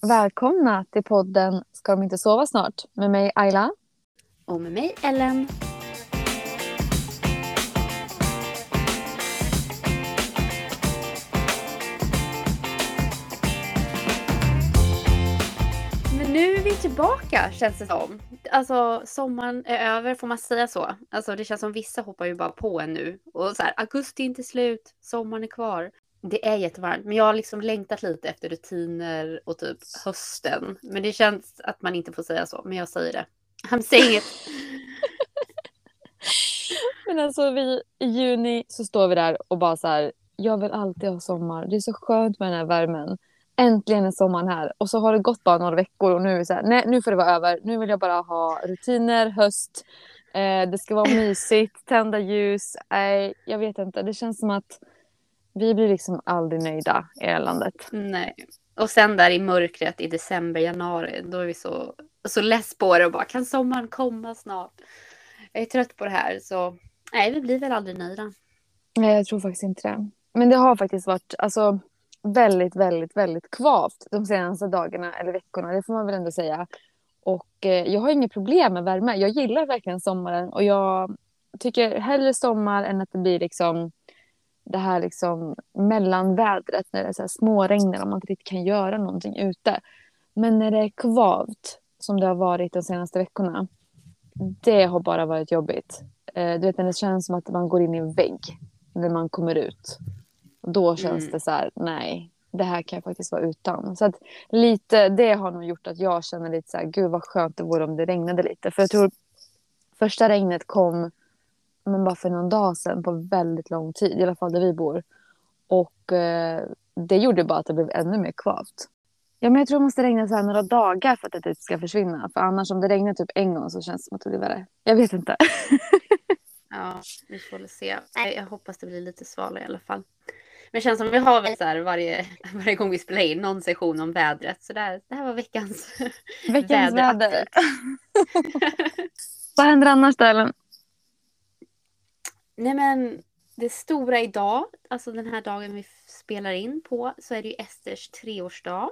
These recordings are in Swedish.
Välkomna till podden Ska de inte sova snart? Med mig Ayla. Och med mig Ellen. Men nu är vi tillbaka, känns det som. Alltså sommaren är över, får man säga så? Alltså det känns som vissa hoppar ju bara på en nu. Och så här, augusti är inte slut, sommaren är kvar. Det är jättevarmt, men jag har liksom längtat lite efter rutiner och typ hösten. Men det känns att man inte får säga så, men jag säger det. I'm saying it. Men alltså i juni så står vi där och bara så här, jag vill alltid ha sommar. Det är så skönt med den här värmen. Äntligen är sommaren här. Och så har det gått bara några veckor och nu är vi så här, nej nu får det vara över. Nu vill jag bara ha rutiner, höst. Det ska vara mysigt, tända ljus. Jag vet inte, det känns som att vi blir liksom aldrig nöjda i det här landet. Nej. Och sen där i mörkret i december, januari, då är vi så less på det och bara, kan sommaren komma snart? Jag är trött på det här, så nej, vi blir väl aldrig nöjda. Nej, jag tror faktiskt inte det. Men det har faktiskt varit alltså, väldigt, väldigt, väldigt kvavt de senaste dagarna eller veckorna. Det får man väl ändå säga. Och jag har inget problem med värme. Jag gillar verkligen sommaren. Och jag tycker hellre sommar än att det blir liksom det här liksom mellanvädret. När det är så här småregnar och man inte riktigt kan göra någonting ute. Men när det är kvavt som det har varit de senaste veckorna. Det har bara varit jobbigt. Du vet när det känns som att man går in i en vägg när man kommer ut. Då känns det så här, nej, det här kan jag faktiskt vara utan. Så att lite, det har nog gjort att jag känner lite så här, gud vad skönt det vore om det regnade lite. För jag tror första regnet kom men bara för någon dag sedan på väldigt lång tid, i alla fall där vi bor. Och det gjorde bara att det blev ännu mer kvavt. Ja, men jag tror det måste regna så här några dagar för att det typ ska försvinna. För annars om det regnar typ en gång så känns det som att det blir värre. Jag vet inte. Ja, vi får väl se. Jag hoppas det blir lite svalare i alla fall. Men det känns som vi har väl så här varje gång vi spelar in någon session om vädret. Så det här var veckans väder. Vad händer annars då, Ellen? Nej men det stora idag, alltså den här dagen vi spelar in på, så är det ju Esters 3-årsdag.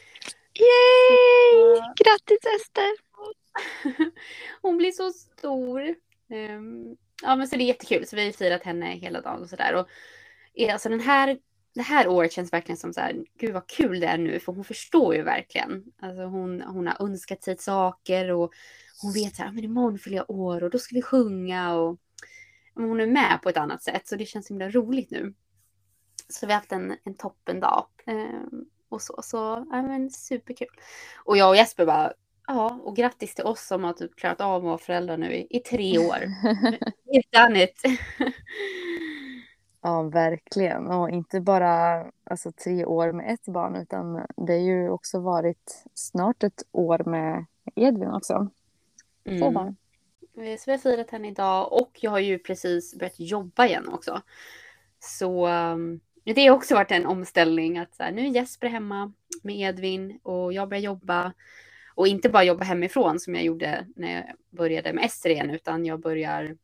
Yay! Grattis Ester! Hon blir så stor. Ja men så det är jättekul, så vi har firat henne hela dagen och sådär. Och alltså det här året känns verkligen som så här, gud vad kul det är nu, för hon förstår ju verkligen. Alltså hon har önskat sig saker och hon vet så här, men imorgon fyller jag år och då ska vi sjunga och hon är med på ett annat sätt, så det känns himla roligt nu. Så vi har haft en toppen dag och så ja men superkul. Och jag och Jesper bara, ja, och grattis till oss som har typ klarat av att vara föräldrar nu i 3 år. We've done it. Ja, verkligen. Och inte bara alltså, 3 år med ett barn, utan det har ju också varit snart ett år med Edvin också. 2 barn. Så vi har firat henne idag och jag har ju precis börjat jobba igen också. Så det har också varit en omställning att så här, nu är Jesper hemma med Edvin och jag börjar jobba. Och inte bara jobba hemifrån som jag gjorde när jag började med Ester igen, utan jag börjar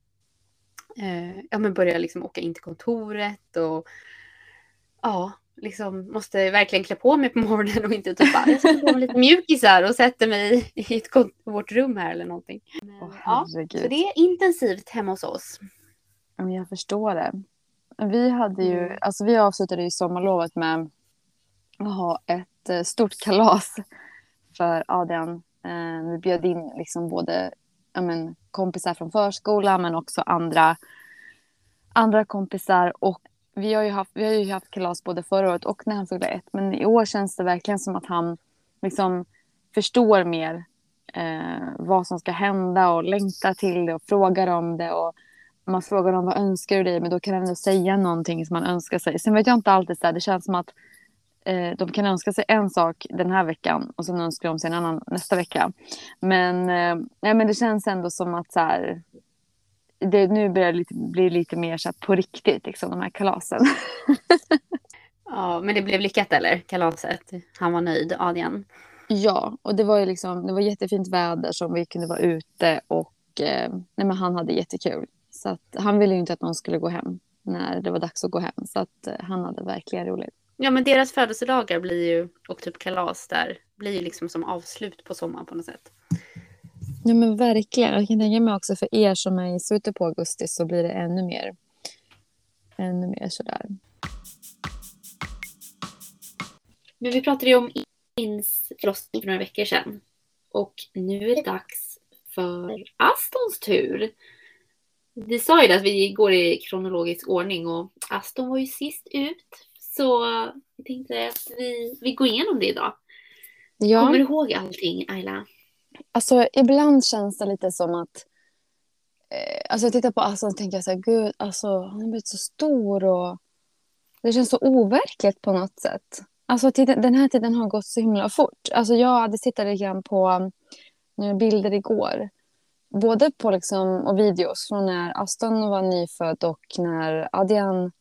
liksom åka in till kontoret och ja, liksom måste verkligen klä på mig på morgonen och inte typ bara, jag ska på mig lite mjukisar och sätta mig i vårt rum här eller någonting. Ja, så det är intensivt hemma hos oss. Jag förstår det. Vi hade ju, alltså vi avslutade ju sommarlovet med att ha ett stort kalas för Adrian. Vi bjöd in liksom både kompisar från förskolan men också andra kompisar, och vi har ju haft kalas både förra året och när han fyllde 1, men i år känns det verkligen som att han liksom förstår mer vad som ska hända och längtar till det och frågar om det, och man frågar dem vad önskar du dig, men då kan han ändå säga någonting som man önskar sig. Sen vet jag inte alltid så här, det känns som att de kan önska sig en sak den här veckan och sen önskar de sig en annan nästa vecka. Men det känns ändå som att så här, det nu börjar bli lite mer så här på riktigt liksom, de här kalasen. Ja, men det blev lyckat eller? Kalaset. Han var nöjd, Adrian. Ja, och det var ju liksom, det var jättefint väder som vi kunde vara ute och men han hade jättekul. Så att han ville ju inte att någon skulle gå hem när det var dags att gå hem. Så att han hade verkligen roligt. Ja, men deras födelsedagar blir ju, och typ kalas där, blir ju liksom som avslut på sommaren på något sätt. Ja men verkligen. Jag kan tänka mig också för er som är i slutet på augusti så blir det ännu mer sådär. Men vi pratade ju om Ins förlossning för några veckor sedan. Och nu är det dags för Astons tur. Vi sa ju det att vi går i kronologisk ordning och Aston var ju sist ut. Så jag tänkte att vi går igenom det idag. Ja. Kommer du ihåg allting, Ayla? Alltså ibland känns det lite som att alltså jag tittar på Aston och tänker jag så här, gud, alltså han har blivit så stor och det känns så overkligt på något sätt. Alltså den här tiden har gått så himla fort. Alltså jag hade tittat lite grann på bilder igår. Både på liksom, och videos från när Aston var nyfödd och när Adrian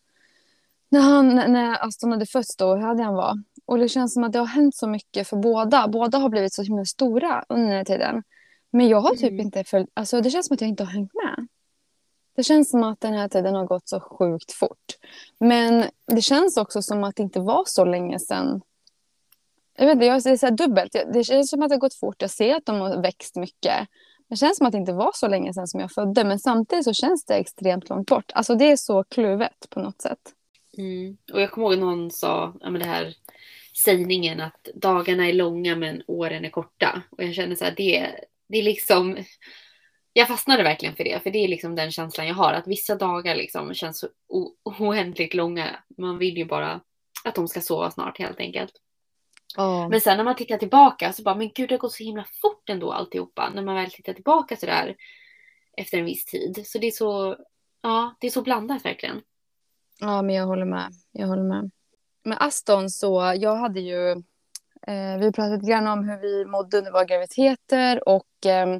när Aston hade fötts då, hur Adrian var. Och det känns som att det har hänt så mycket för båda. Båda har blivit så himla stora under den här tiden. Men jag har typ inte följt, alltså det känns som att jag inte har hängt med. Det känns som att den här tiden har gått så sjukt fort. Men det känns också som att det inte var så länge sedan. Jag vet inte, jag är så här dubbelt. Det känns som att det har gått fort. Jag ser att de har växt mycket. Det känns som att det inte var så länge sedan som jag födde. Men samtidigt så känns det extremt långt bort. Alltså det är så kluvet på något sätt. Och jag kommer ihåg någon sa, ja men det här sägningen att dagarna är långa men åren är korta. Och jag känner så här, det är liksom, jag fastnade verkligen för det. För det är liksom den känslan jag har, att vissa dagar liksom känns så oändligt långa. Man vill ju bara att de ska sova snart helt enkelt. Men sen när man tittar tillbaka så bara, men gud det har gått så himla fort ändå alltihopa. När man väl tittar tillbaka sådär efter en viss tid. Så det är så, ja det är så blandat verkligen. Ja men jag håller med. Med Aston så, jag hade ju, vi pratade lite grann om hur vi mådde under våra graviditeter och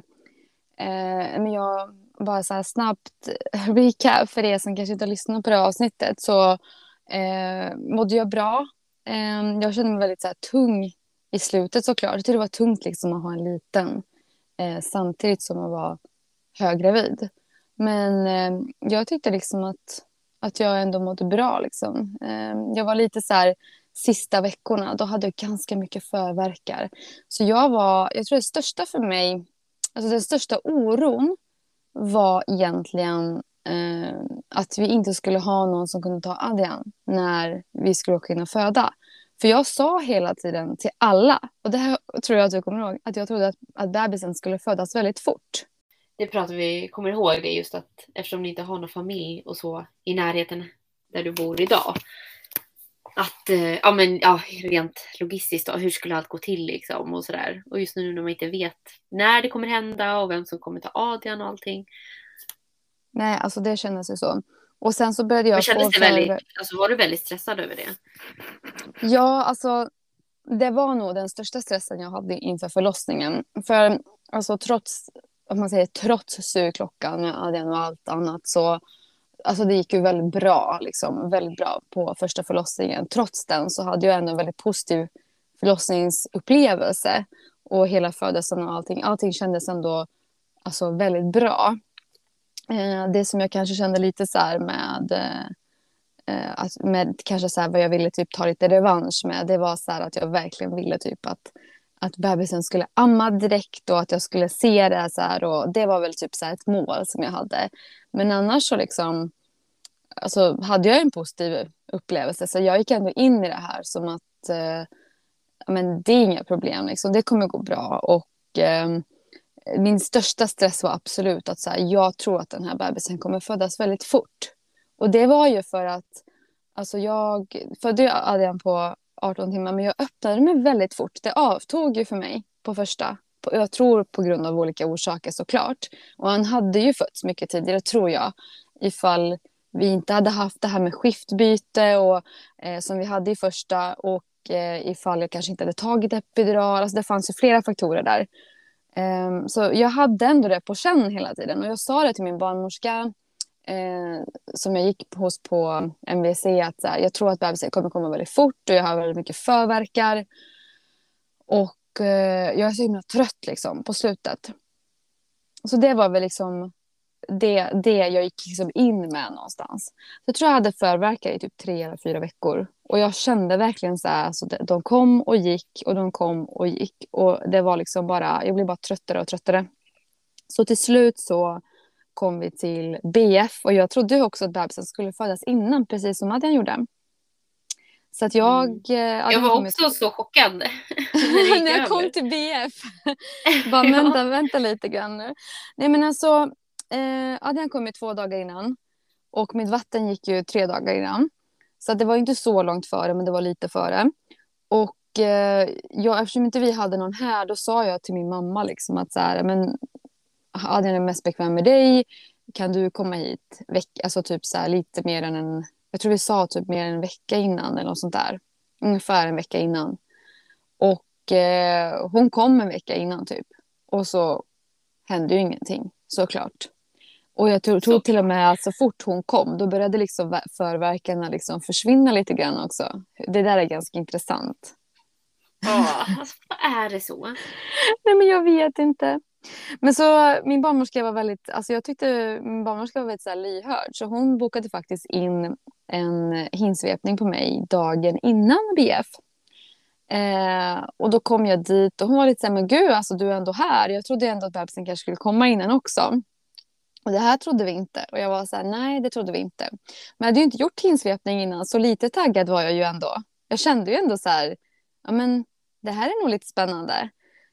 men jag bara så här snabbt recap för er som kanske inte har lyssnat på det här avsnittet så mådde jag bra. Jag kände mig väldigt så här tung i slutet såklart. Jag tyckte det var tungt liksom att ha en liten samtidigt som man var höggravid. Men jag tyckte liksom att jag ändå mådde bra liksom. Jag var lite så här sista veckorna, då hade jag ganska mycket förvärkar. Så jag tror det största för mig, alltså den största oron var egentligen att vi inte skulle ha någon som kunde ta Adrian när vi skulle åka in och föda. För jag sa hela tiden till alla, och det här tror jag att du kommer ihåg, att jag trodde att bebisen skulle födas väldigt fort. Det pratar vi, kommer ihåg det just att eftersom ni inte har någon familj och så i närheten där du bor idag. Att, rent logistiskt då, hur skulle allt gå till liksom och sådär. Och just nu när man inte vet när det kommer hända och vem som kommer ta Adrian och allting. Nej, alltså det kändes ju så. Och sen så började jag men kändes det väldigt, alltså var du väldigt stressad över det? Ja, alltså det var nog den största stressen jag hade inför förlossningen. För alltså trots sugklockan med Adrian och allt annat så alltså det gick ju väldigt bra liksom, väldigt bra på första förlossningen. Trots den så hade jag ändå en väldigt positiv förlossningsupplevelse och hela födelsen och allting kändes ändå alltså väldigt bra. Det som jag kanske kände lite så här med kanske så här vad jag ville typ ta lite revansch med, det var så här att jag verkligen ville typ att bebisen skulle amma direkt och att jag skulle se det så här, och det var väl typ så här ett mål som jag hade. Men annars så liksom alltså hade jag en positiv upplevelse så jag gick ändå in i det här som att men det är inga problem liksom, det kommer gå bra. Och min största stress var absolut att så här, jag tror att den här bebisen kommer födas väldigt fort. Och det var ju för att alltså jag födde ju Adrian på 18 timmar men jag öppnade mig väldigt fort. Det avtog ju för mig på första. Jag tror på grund av olika orsaker såklart. Och han hade ju fötts mycket tidigare tror jag. Ifall vi inte hade haft det här med skiftbyte och, som vi hade i första. Och ifall jag kanske inte hade tagit epidural. Alltså det fanns ju flera faktorer där. Så jag hade ändå det på känn hela tiden. Och jag sa det till min barnmorska som jag gick hos på MVC att så här, jag tror att bebisen kommer komma väldigt fort och jag har väldigt mycket förvärkar. Och jag är så himla trött liksom på slutet. Så det var väl liksom det jag gick liksom in med någonstans. Så jag tror jag hade förvärkar i typ 3 eller 4 veckor Och jag kände verkligen så här, alltså de kom och gick och de kom och gick. Och det var liksom bara, jag blev bara tröttare och tröttare. Så till slut så kom vi till BF och jag trodde också att bebisen skulle födas innan, precis som Adrian gjorde. Så att Jag var också så chockad när det gick när jag över. kom till BF. Bara vänta lite grann nu. Nej men alltså, Adrian kom ju 2 dagar innan. Och mitt vatten gick ju 3 dagar innan. Så att det var inte så långt före, men det var lite före. Och eftersom inte vi hade någon här, då sa jag till min mamma liksom att så här, men Adrian är mest bekväm med dig. Kan du komma hit alltså typ så här, lite mer än jag tror vi sa typ mer än en vecka innan eller något sånt där. Ungefär en vecka innan. Och hon kom en vecka innan typ. Och så hände ju ingenting, såklart. Och jag tror till och med att så fort hon kom, då började liksom förverkarna liksom försvinna lite grann också. Det där är ganska intressant. Ja, alltså, är det så? Nej, men jag vet inte. Men så min barnmorska var väldigt, alltså jag tyckte min barnmorska var väldigt så här lyhörd. Så hon bokade faktiskt in en hinsvepning på mig dagen innan BF. Och då kom jag dit och hon var lite så här, men gud, alltså du är ändå här. Jag trodde ändå att bebisen kanske skulle komma innan också. Och det här trodde vi inte. Och jag var så här, nej det trodde vi inte. Men jag hade ju inte gjort hinsvepning innan, så lite taggad var jag ju ändå. Jag kände ju ändå så här, ja men det här är nog lite spännande.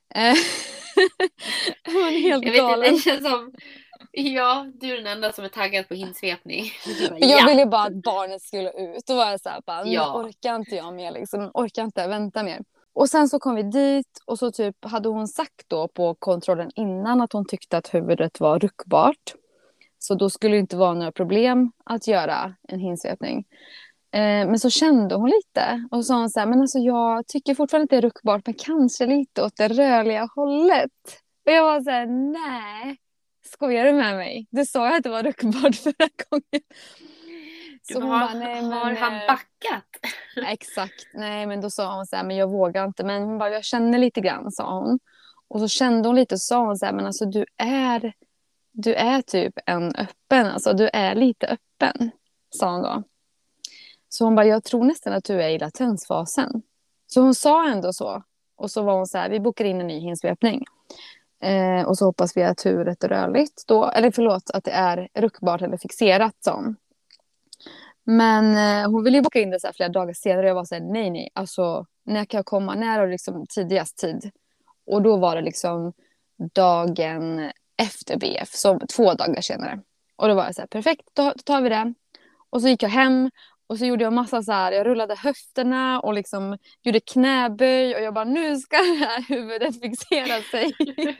Jag var helt Jag vet galen. inte, det känns som... Ja, du är den enda som är taggad på hinsvepning. Jag ville bara att barnet skulle ut. Då var jag så här, bara, Ja. nu orkar inte jag mer liksom. Orkar inte vänta mer. Och sen så kom vi dit och så typ hade hon sagt då på kontrollen innan att hon tyckte att huvudet var ruckbart. Så då skulle det inte vara några problem att göra en hinsvepning. Men så kände hon lite och så sa hon så här, men alltså jag tycker fortfarande inte det är ruckbart, men kanske lite åt det rörliga hållet. Och jag var så här, nej, skojar du med mig? Du sa att det var ruckbart förra gången. Så hon bara, nej, men, har han backat? Exakt, nej men då sa hon så här, men jag vågar inte. Men hon bara, jag känner lite grann, sa hon. Och så kände hon lite och sa hon så här, men alltså du är typ en öppen, alltså du är lite öppen, sa hon då. Så hon bara, jag tror nästan att du är i latensfasen. Så hon sa ändå så. Och så var hon så här, vi bokar in en ny hinsvepning. Och så hoppas vi att huvudet är rörligt då. Eller förlåt, att det är ruckbart eller fixerat, sa hon. Men hon ville ju boka in det så här flera dagar senare. Jag var så här, nej. Alltså, när kan jag komma? När är det liksom tidigast tid? Och då var det liksom dagen efter BF. Så 2 dagar senare. Och då var jag så här, perfekt, då tar vi det. Och så gick jag hem. Och så gjorde jag massa så här, jag rullade höfterna och liksom gjorde knäböj. Och jag bara, nu ska det här huvudet fixera sig.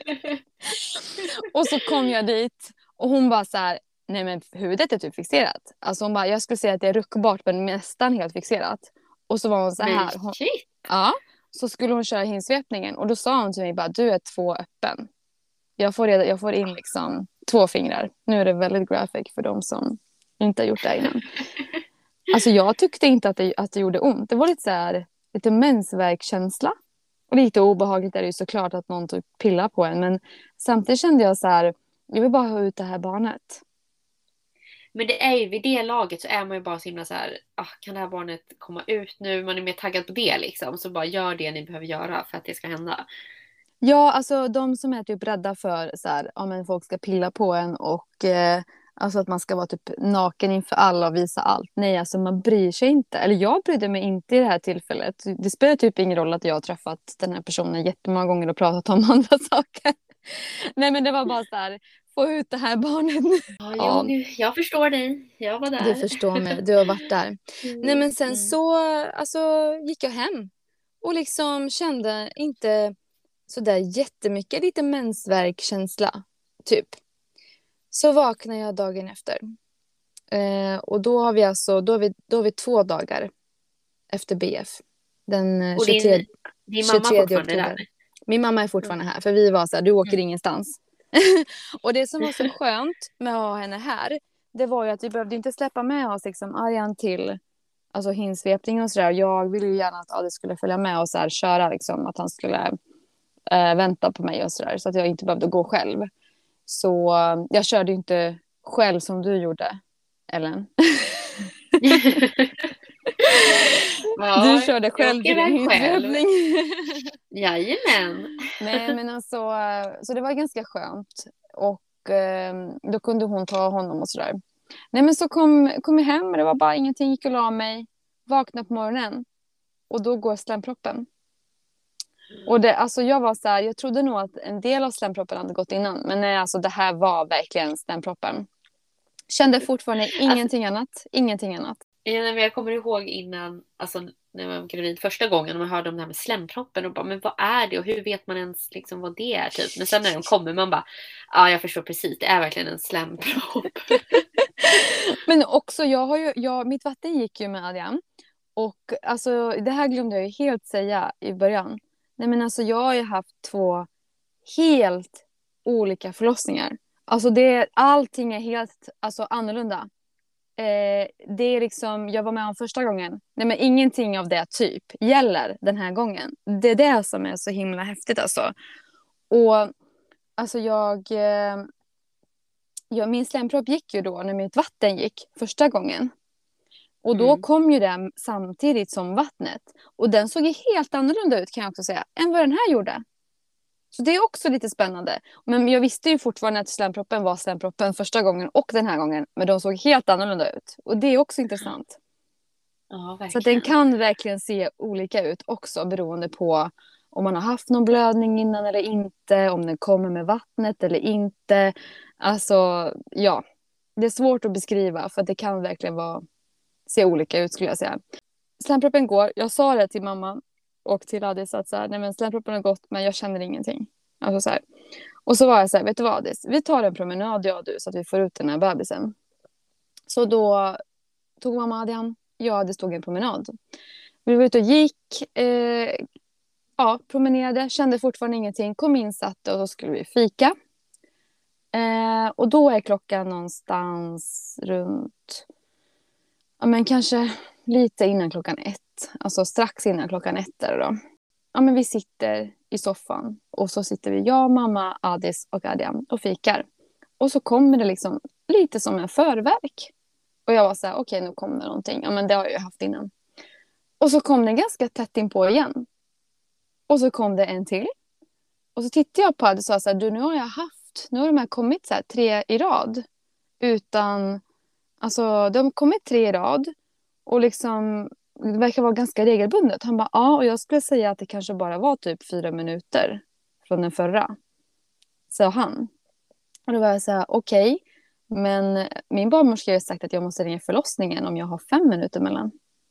Och så kom jag dit. Och hon bara så här, nej men huvudet är typ fixerat. Alltså hon bara, jag skulle säga att det är ruckbart men nästan helt fixerat. Och så var hon så här. Ja, så skulle hon köra hinsvepningen. Och då sa hon till mig bara, du är 2 öppen. Jag får in liksom 2 fingrar. Nu är det väldigt graphic för de som inte har gjort det innan. Alltså jag tyckte inte att det gjorde ont. Det var lite så här, lite mensvärkkänsla. Och lite obehagligt är det ju såklart att någon typ pillar på en. Men samtidigt kände jag så här, jag vill bara ha ut det här barnet. Men det är ju vid det laget så är man ju bara så himla så här, kan det här barnet komma ut nu? Man är mer taggad på det liksom. Så bara gör det ni behöver göra för att det ska hända. Ja, alltså de som är typ rädda för så här, ja men folk ska pilla på en och alltså att man ska vara typ naken inför alla och visa allt. Nej, alltså man bryr sig inte. Eller jag brydde mig inte i det här tillfället. Det spelar typ ingen roll att jag har träffat den här personen jättemånga gånger och pratat om andra saker. Nej, men det var bara så här, få ut det här barnet nu. Ja, jag förstår dig. Jag var där. Du förstår mig, du har varit där. Nej, men sen så alltså, gick jag hem och liksom kände inte så där jättemycket, lite mensvärkkänsla typ. Så vaknade jag dagen efter. Och då har vi alltså då har vi 2 dagar efter BF. Den och 23, din mamma 23 fortfarande oktober. där? Min mamma är fortfarande här, för vi var så här, du åker ingenstans. Och det som var så skönt med att ha henne här, det var ju att vi behövde inte släppa med oss liksom Arjan till alltså hinsvepning och sådär. Jag ville ju gärna att Adi skulle följa med och så här, köra liksom, att han skulle vänta på mig och sådär, så att jag inte behövde gå själv. Så jag körde ju inte själv som du gjorde, Ellen. Du Ja, körde jag själv åker till din iväg själv. hudprövning. Jajamän. Nej, men alltså, så det var ganska skönt. Och då kunde hon ta honom och sådär. Nej, men så kom jag hem och det var bara ingenting. Gick och la mig. Vaknade på morgonen. Och då går slemproppen. Och det, alltså jag var så här, jag trodde nog att en del av slemproppen hade gått innan. Men nej, alltså det här var verkligen slemproppen. Kände fortfarande ingenting annat. Ingenting annat. Ja, men jag kommer ihåg innan, alltså när jag var gravid första gången och man hörde om det här med slemproppen och bara, men vad är det och hur vet man ens liksom vad det är typ. Men sen när de kommer man bara, ja jag förstår precis, det är verkligen en slempropp. Men också, mitt vatten gick ju med Adrian. Och alltså, det här glömde jag ju helt säga i början. Nej, men alltså, jag har ju haft 2 helt olika förlossningar. Alltså allting är helt annorlunda. Det är liksom, jag var med om första gången. Nej, men ingenting av det typ gäller den här gången. Det är det som är så himla häftigt alltså. Och alltså min slempropp gick ju då när mitt vatten gick första gången. Och då kom ju den samtidigt som vattnet. Och den såg ju helt annorlunda ut kan jag också säga. Än vad den här gjorde. Så det är också lite spännande. Men jag visste ju fortfarande att slemproppen var slemproppen första gången och den här gången. Men de såg helt annorlunda ut. Och det är också intressant. Ja, verkligen. Så att den kan verkligen se olika ut också beroende på om man har haft någon blödning innan eller inte. Om den kommer med vattnet eller inte. Alltså, ja. Det är svårt att beskriva för att det kan verkligen se olika ut skulle jag säga. Slemproppen går. Jag sa det till mamma och till Adis att nej men slemproppen har gått men jag känner ingenting. Alltså så här. Och så var jag så här, vet du vad Adis? Vi tar en promenad jag och du så att vi får ut den här bebisen. Så då tog mamma Adrian. Jag och Adis tog en promenad. Vi var ute och gick. Promenerade. Kände fortfarande ingenting. Kom in, satte och så skulle vi fika. Och då är klockan någonstans runt... Ja, men kanske lite innan klockan 1. Alltså strax innan klockan 1 är det då. Ja, men vi sitter i soffan. Och så sitter vi, jag, mamma, Adis och Adrian och fikar. Och så kommer det liksom lite som en förverk. Och jag var så här, okej, nu kommer någonting. Ja, men det har jag ju haft innan. Och så kom den ganska tätt in på igen. Och så kom det en till. Och så tittade jag på Adis och sa så här, du, nu har de här kommit så här 3 i rad. Utan... Alltså, de har kommit 3 i rad och liksom, det verkar vara ganska regelbundet. Han bara, ja, och jag skulle säga att det kanske bara var typ 4 minuter från den förra. Sa han. Och då var jag så här, okej. Men min barnmorska har sagt att jag måste ringa förlossningen om jag har 5 minuter mellan.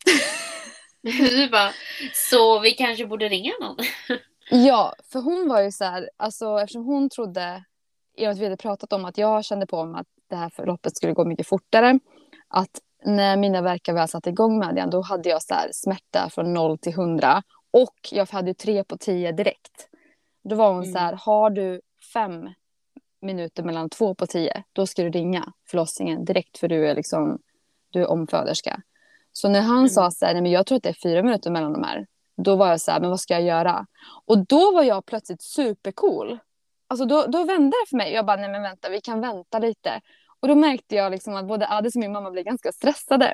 Du bara, så vi kanske borde ringa någon? Ja, för hon var ju så här, alltså eftersom hon trodde, i och med att vi hade pratat om att jag kände på mig att det här förloppet skulle gå mycket fortare. Att när mina verkar väl satt igång med den, då hade jag så här smärta från 0 till 100. Och jag hade 3 på 10 direkt. Då var hon så här, har du 5 minuter mellan 2 på 10, då ska du ringa förlossningen direkt för du är omföderska. Så när han sa så här, nej men jag tror att det är 4 minuter mellan de här. Då var jag så här, men vad ska jag göra? Och då var jag plötsligt supercool. Alltså då vände det för mig. Jag bara, nej men vänta, vi kan vänta lite. Och då märkte jag liksom att både Adis och min mamma blev ganska stressade.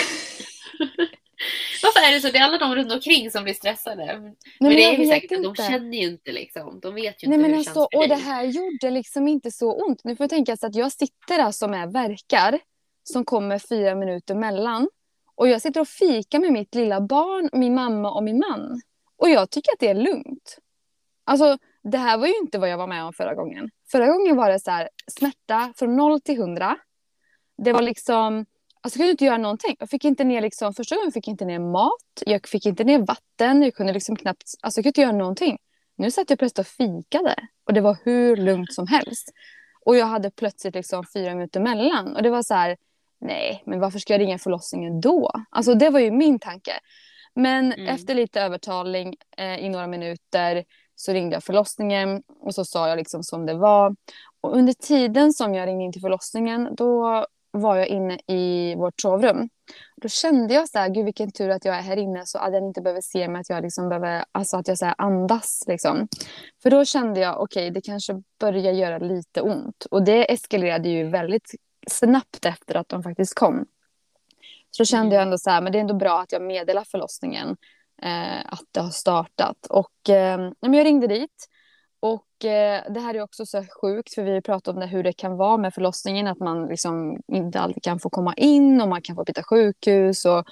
Varför är det så? Det är alla de runt omkring som blir stressade. Men det är ju säkert att de känner ju inte liksom. De vet ju inte hur det känns för och dig. det här gjorde liksom inte så ont. Nu får jag tänka så att jag sitter där som är verkar. Som kommer 4 minuter mellan. Och jag sitter och fikar med mitt lilla barn, min mamma och min man. Och jag tycker att det är lugnt. Alltså, det här var ju inte vad jag var med om förra gången. Förra gången var det så här, smärta från 0 till 100. Det var liksom, alltså jag kunde inte göra någonting. Jag fick inte ner liksom, första gången fick jag inte ner mat. Jag fick inte ner vatten. Jag kunde liksom knappt, alltså jag kunde inte göra någonting. Nu satt jag plötsligt och fikade. Och det var hur lugnt som helst. Och jag hade plötsligt liksom 4 minuter mellan. Och det var så här, nej, men varför ska jag ringa förlossningen då? Alltså det var ju min tanke. Men efter lite övertalning i några minuter så ringde jag förlossningen och så sa jag liksom som det var. Och under tiden som jag ringde in till förlossningen, då var jag inne i vårt sovrum. Då kände jag så här, gud vilken tur att jag är här inne så att jag inte behöver se mig att jag liksom behöver, alltså att jag så här andas liksom. För då kände jag, okej, det kanske börjar göra lite ont. Och det eskalerade ju väldigt snabbt efter att de faktiskt kom. Så då kände jag ändå så här, men det är ändå bra att jag meddelar förlossningen att det har startat. Och men jag ringde dit. Och det här är också så sjukt, för vi har pratat om det, hur det kan vara med förlossningen, att man liksom inte alltid kan få komma in och man kan få byta sjukhus och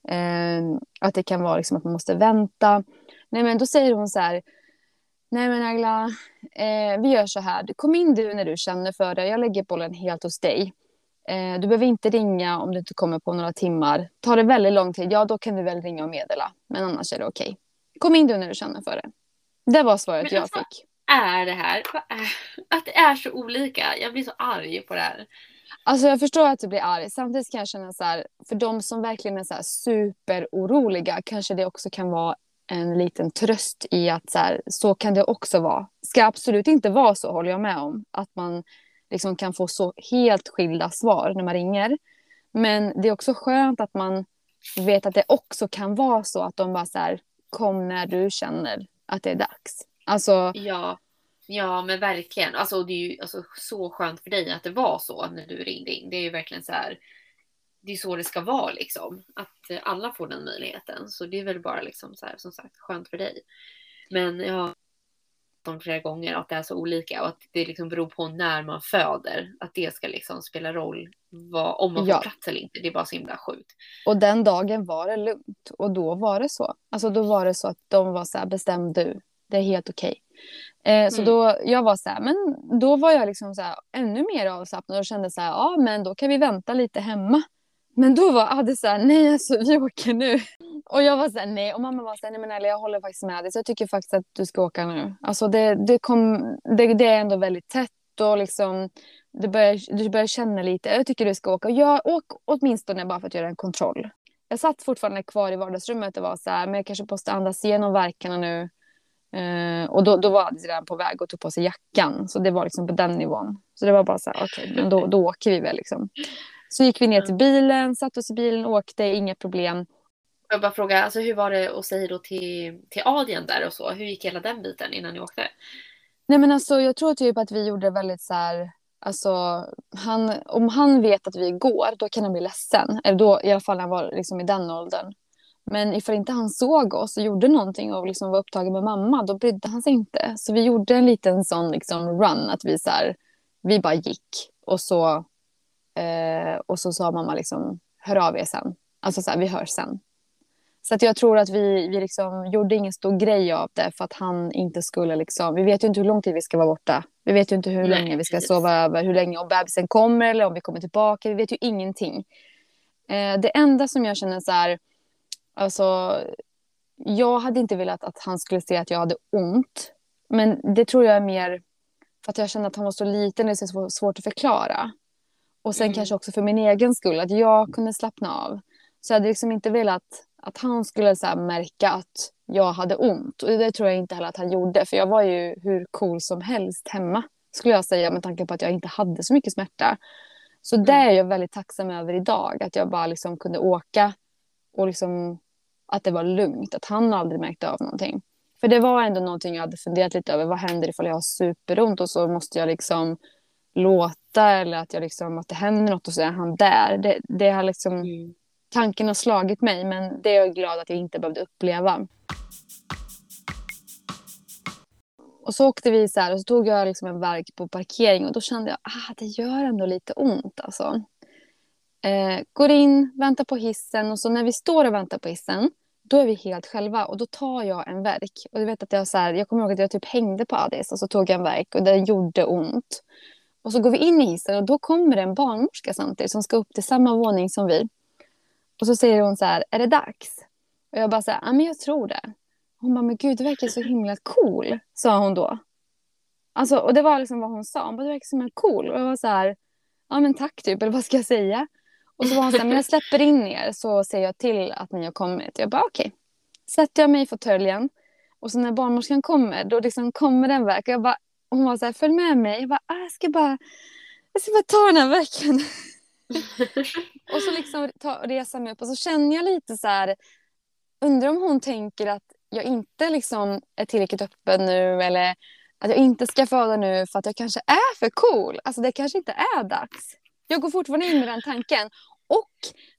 att det kan vara liksom att man måste vänta. Nej, men då säger hon så här: nej men Agla, vi gör så här, kom in du när du känner för det, jag lägger bollen helt hos dig. Du behöver inte ringa om du inte kommer på några timmar. Tar det väldigt lång tid, ja då kan du väl ringa och meddela, men annars är det okej. Kom in du när du känner för det. Det var svaret Men jag alltså, fick. är det här? Att det är så olika. Jag blir så arg på det här. Alltså jag förstår att du blir arg. Samtidigt kan jag känna så här, för de som verkligen är så här superoroliga, kanske det också kan vara en liten tröst i att så kan det också vara. Ska absolut inte vara så, håller jag med om. Att man liksom kan få så helt skilda svar när man ringer. Men det är också skönt att man vet att det också kan vara så att de bara så här, kom när du känner att det är dags. Alltså, Ja, men verkligen. Alltså, det är ju så skönt för dig att det var så när du ringde in. Det är ju verkligen så här. Det är så det ska vara liksom. Att alla får den möjligheten. Så det är väl bara liksom så här, som sagt, skönt för dig. Men jag har om flera gånger att det är så olika och att det liksom beror på när man föder. Att det ska liksom spela roll om man får plats eller inte. Det är bara så himla sjukt. Och den dagen var det lugnt. Och då var det så. Alltså då var det så att de var så här, bestäm du. Det är helt okej. Så då, jag var så här, men då var jag liksom så här, ännu mer avslappnad och kände så här, ja men då kan vi vänta lite hemma. Men då var Adde så här, nej alltså vi åker nu. Och jag var så här, nej. Och mamma var så här, nej men Ellie, jag håller faktiskt med dig. Så jag tycker faktiskt att du ska åka nu. Alltså det är ändå väldigt tätt och liksom, du börjar känna lite. Jag tycker du ska åka. Och jag åk åtminstone bara för att göra en kontroll. Jag satt fortfarande kvar i vardagsrummet och var så här, men jag kanske måste andas igenom verkarna nu. Och då var Adde redan på väg och tog på sig jackan. Så det var liksom på den nivån. Så det var bara så här, okej, men då åker vi väl liksom. Så gick vi ner till bilen, satt oss i bilen, åkte, inga problem. Jag bara fråga, alltså hur var det att säga då till Adrian där och så? Hur gick hela den biten innan ni åkte? Nej men alltså jag tror typ att vi gjorde väldigt så här, alltså om han vet att vi går, då kan han bli ledsen. Eller då, i alla fall när han var liksom i den åldern. Men ifall inte han såg oss och gjorde någonting och liksom var upptagen med mamma, då brydde han sig inte. Så vi gjorde en liten sån liksom run, att vi bara gick. Och så sa mamma liksom, hör av er sen. Alltså så här, vi hörs sen. Så att jag tror att vi liksom gjorde ingen stor grej av det, för att han inte skulle liksom, vi vet ju inte hur lång tid vi ska vara borta. Vi vet ju inte hur länge vi ska sova över, hur länge om bebisen kommer eller om vi kommer tillbaka. Vi vet ju ingenting. Det enda som jag känner så här, alltså, jag hade inte velat att han skulle se att jag hade ont. Men det tror jag är mer för att jag kände att han var så liten och det är så svårt att förklara. Och sen kanske också för min egen skull, att jag kunde slappna av. Så jag hade liksom inte velat att han skulle så här märka att jag hade ont. Och det tror jag inte heller att han gjorde. För jag var ju hur cool som helst hemma, skulle jag säga, med tanke på att jag inte hade så mycket smärta. Så det är jag väldigt tacksam över idag. Att jag bara liksom kunde åka och liksom att det var lugnt. Att han aldrig märkte av någonting. För det var ändå någonting jag hade funderat lite över. Vad händer ifall jag har superont och så måste jag liksom låta, eller att jag liksom, att det händer något och så är han där. Det har liksom tanken har slagit mig, men det är jag glad att jag inte behövde uppleva. Och så åkte vi så här och så tog jag liksom en verk på parkering och då kände jag det gör ändå lite ont alltså. Går in, väntar på hissen och så när vi står och väntar på hissen, då är vi helt själva och då tar jag en verk. Och du vet att jag kommer ihåg att jag typ hängde på Adis och så tog jag en verk och det gjorde ont. Och så går vi in i hissen och då kommer en barnmorska samtidigt som ska upp till samma våning som vi. Och så säger hon så här, är det dags? Och jag bara så här, ja men jag tror det. Hon bara, men gud det verkar så himla cool, sa hon då. Alltså, och det var liksom vad hon sa. Hon bara, det verkar så himla cool. Och jag var så här, ja men tack typ, eller vad ska jag säga? Och så var hon så här, men jag släpper in er så ser jag till att ni har kommit. Jag bara okej. Sätter jag mig i fåtöljen. Och så när barnmorskan kommer, då liksom kommer den verk. Och jag bara, hon var så här, följ med mig. Jag bara, jag ska bara ta den här verken. Och så liksom resa mig upp. Och så känner jag lite så här, undrar om hon tänker att jag inte liksom är tillräckligt öppen nu. Eller att jag inte ska föda nu för att jag kanske är för cool. Alltså det kanske inte är dags. Jag går fortfarande in med den tanken. Och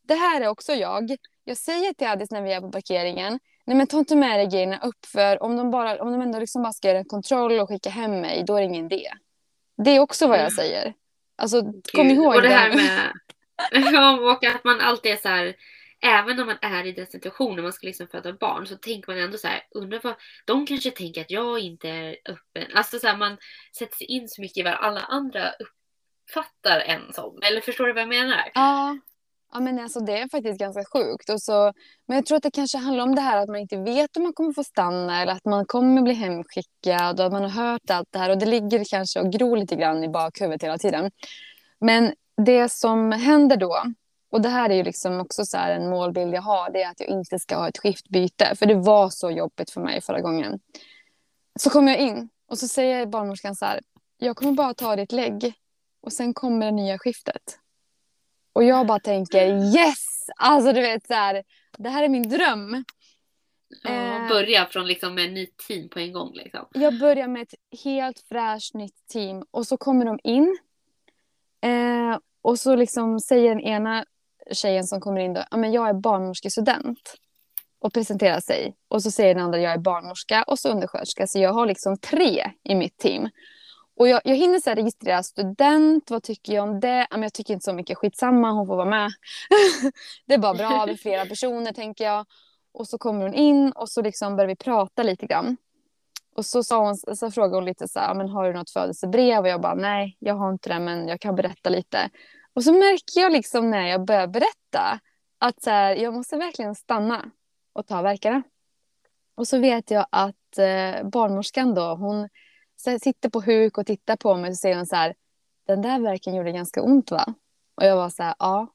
det här är också jag. Jag säger till Addis när vi är på parkeringen, nej men ta inte med dig grejerna upp, för om de ändå liksom bara ska göra en kontroll och skicka hem mig, då är det ingen idé. Det är också vad jag säger. Alltså, kom Gud. ihåg Och det det här nu. med ja, och att man alltid är så här, även när man är i den situationen, man ska liksom föda barn, så tänker man ändå så här, undrar vad, de kanske tänker att jag inte är öppen. Alltså så här, man sätter sig in så mycket i vad alla andra uppfattar en som. Eller förstår du vad jag menar? Ja. Ja, men alltså det är faktiskt ganska sjukt. Men jag tror att det kanske handlar om det här att man inte vet om man kommer få stanna eller att man kommer bli hemskickad och att man har hört allt det här. Och det ligger kanske och gror lite grann i bakhuvudet hela tiden. Men det som händer då, och det här är ju liksom också så här en målbild jag har, det är att jag inte ska ha ett skiftbyte. För det var så jobbigt för mig förra gången. Så kommer jag in och så säger barnmorskan så här, jag kommer bara ta ditt lägg och sen kommer det nya skiftet. Och jag bara tänker yes! Alltså du vet så här, det här är min dröm. Ja, börja från liksom med en ny team på en gång liksom. Jag börjar med ett helt fräscht nytt team och så kommer de in. Och så liksom säger den ena tjejen som kommer in då, ja men jag är barnmorskestudent. Och presenterar sig. Och så säger den andra, jag är barnmorska och så undersköterska. Så jag har liksom 3 i mitt team. Och jag hinner så här registrera student. Vad tycker jag om det? Men jag tycker inte så mycket. Skitsamma, hon får vara med. Det är bara bra med flera personer, tänker jag. Och så kommer hon in och så liksom börjar vi prata lite grann. Och så frågade hon lite så här, men har du något födelsebrev? Och jag bara, nej, jag har inte det, men jag kan berätta lite. Och så märker jag liksom när jag börjar berätta att så här, jag måste verkligen stanna och ta verkarna. Och så vet jag att barnmorskan då, hon sitter på huk och tittar på mig och säger hon så här, den där verken gjorde ganska ont va? Och jag var så här, ja.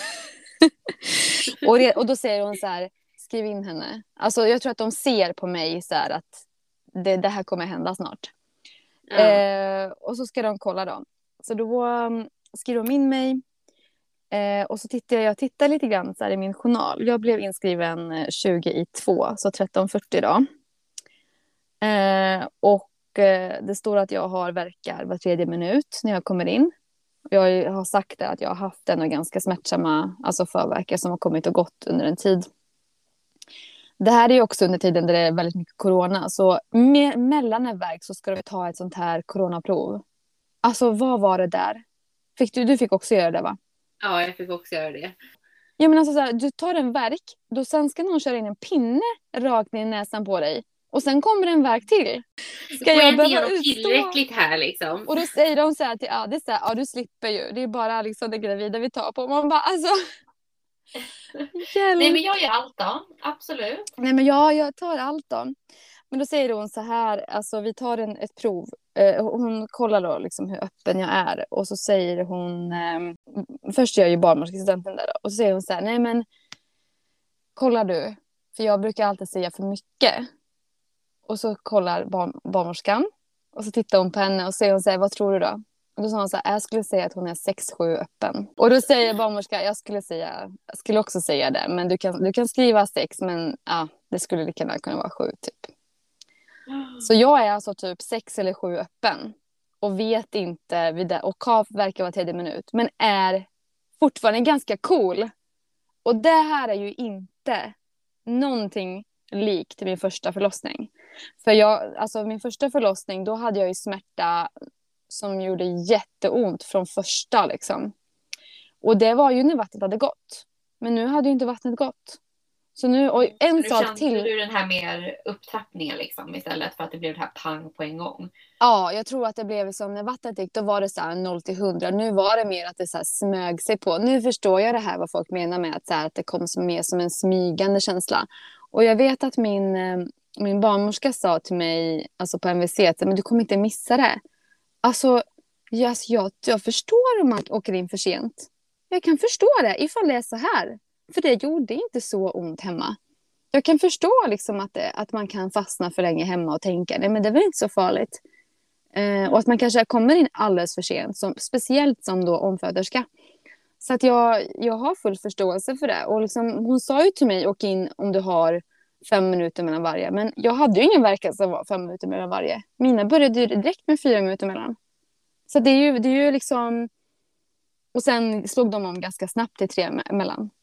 och då säger hon så här, skriv in henne. Alltså jag tror att de ser på mig så här att det här kommer hända snart. Och så ska de kolla då. Så då skriver de in mig. Och så tittar lite grann så här i min journal. Jag blev inskriven 20/2, så 13:40 då. Och det står att jag har verkar var 3:e minut när jag kommer in. Jag har sagt att jag har haft en ganska smärtsamma förvärkar som har kommit och gått under en tid. Det här är ju också under tiden där det är väldigt mycket corona. Så mellan en verk så ska du ta ett sånt här coronaprov. Alltså vad var det där? Du fick också göra det va? Ja, jag fick också göra det. Ja, men alltså så här, du tar en verk, då sen ska någon köra in en pinne rakt ner i näsan på dig. Och sen kommer det en verk till. Ska jag behöva tillräckligt här liksom? Och då säger de så här till Adis, ja du slipper ju. Det är bara liksom det gravida vi tar på. Man bara alltså. Nej men jag gör allt då, absolut. Nej men jag tar allt då. Men då säger hon så här, alltså vi tar ett prov. Hon kollar då liksom hur öppen jag är. Och så säger hon, först gör ju barnmorskestudenten där då. Och så säger hon så här, nej men kolla du. För jag brukar alltid säga för mycket. Och så kollar barnmorskan. Och så tittar hon på henne och säger hon så här, vad tror du då? Och då sa hon så här, jag skulle säga att hon är 6-7 öppen. Och då säger barnmorskan, jag skulle också säga det. Men du kan skriva 6, men ja, det skulle lika gärna kunna vara 7 typ. Så jag är alltså typ 6 eller 7 öppen. Och vet inte, och KAF verkar vara 3:e minut. Men är fortfarande ganska cool. Och det här är ju inte någonting likt min första förlossning. För min första förlossning, då hade jag ju smärta som gjorde jätteont från första liksom. Och det var ju när vattnet hade gått. Men nu hade ju inte vattnet gått. Så nu, och en så sak till. Du den här mer upptrappningen liksom, istället för att det blev det här pang på en gång? Ja, jag tror att det blev som när vattnet gick, då var det så här 0-100. Nu var det mer att det så här smög sig på. Nu förstår jag det här vad folk menar med att det kom mer som en smygande känsla. Och jag vet att min barnmorska sa till mig alltså på MVC att men du kommer inte missa det. Alltså jag förstår om man åker in för sent. Jag kan förstå det ifall det är så här. För det gjorde inte så ont hemma. Jag kan förstå liksom att man kan fastna för länge hemma och tänka nej men det är väl inte så farligt. Och att man kanske kommer in alldeles för sent. Speciellt som då omföderska. Så att jag har full förståelse för det. Och liksom, hon sa ju till mig, åk in om du har 5 minuter mellan varje. Men jag hade ju ingen verkan som var 5 minuter mellan varje. Mina började ju direkt med 4 minuter mellan. Så det är ju liksom. Och sen slog de om ganska snabbt till 3 mellan.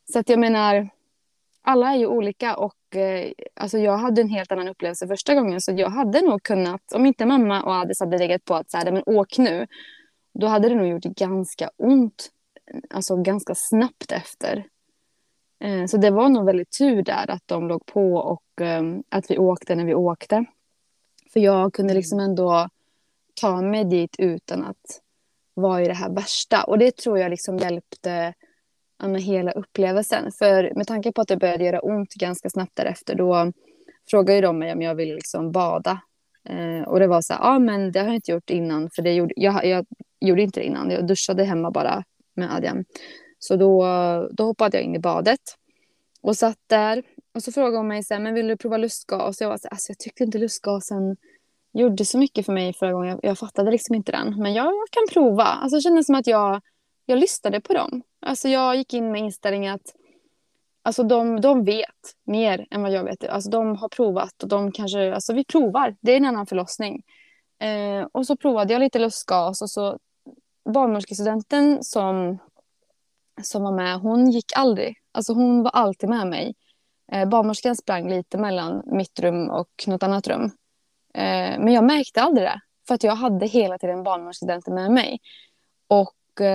Så att jag menar, alla är ju olika och alltså jag hade en helt annan upplevelse första gången. Så jag hade nog kunnat, om inte mamma och Adis hade legat på att så här, men åk nu. Då hade det nog gjort ganska ont. Alltså ganska snabbt efter. Så det var nog väldigt tur där att de låg på och att vi åkte när vi åkte. För jag kunde liksom ändå ta mig dit utan att vara i det här värsta. Och det tror jag liksom hjälpte med hela upplevelsen. För med tanke på att det började göra ont ganska snabbt därefter, då frågade de mig om jag ville liksom bada. Och det var så här, ja men det har jag inte gjort innan. För jag gjorde inte det innan. Jag duschade hemma bara med Adrian. Så då hoppade jag in i badet. Och satt där. Och så frågade hon mig så här, men vill du prova lustgas? Och jag var så här, alltså jag tyckte inte lustgasen gjorde så mycket för mig förra gången. Jag fattade liksom inte den. Men jag kan prova. Alltså det kändes som att jag lyssnade på dem. Alltså jag gick in med inställningen att alltså de vet mer än vad jag vet. Alltså de har provat och de kanske, alltså vi provar. Det är en annan förlossning. Och så provade jag lite lustgas och så barnmorskestudenten som var med, hon gick aldrig. Alltså hon var alltid med mig. Barnmorskan sprang lite mellan mitt rum och något annat rum. Men jag märkte aldrig det. För att jag hade hela tiden barnmorskestudenten med mig. Och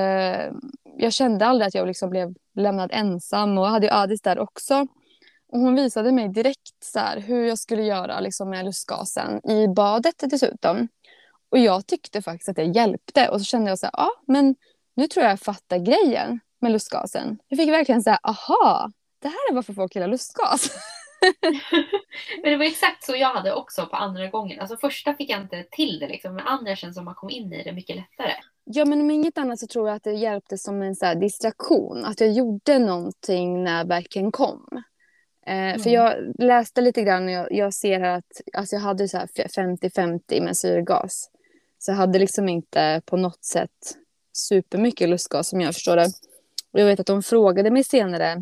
jag kände aldrig att jag liksom blev lämnad ensam. Och jag hade ju Adis där också. Och hon visade mig direkt så här, hur jag skulle göra liksom, med lustgasen. I badet dessutom. Och jag tyckte faktiskt att det hjälpte. Och så kände jag så här, ja men nu tror jag fattar grejen med lustgasen. Jag fick verkligen så här, aha, det här är varför folk gillar lustgas. Men det var exakt så jag hade också på andra gången. Alltså första fick jag inte till det liksom. Men andra känns som man kom in i det mycket lättare. Ja, men om inget annat så tror jag att det hjälpte som en så här distraktion. Att jag gjorde någonting när verken kom. För jag läste lite grann och jag ser här att alltså jag hade så här 50-50 med syrgas. Så jag hade liksom inte på något sätt supermycket lustgas som jag förstår det. Och jag vet att de frågade mig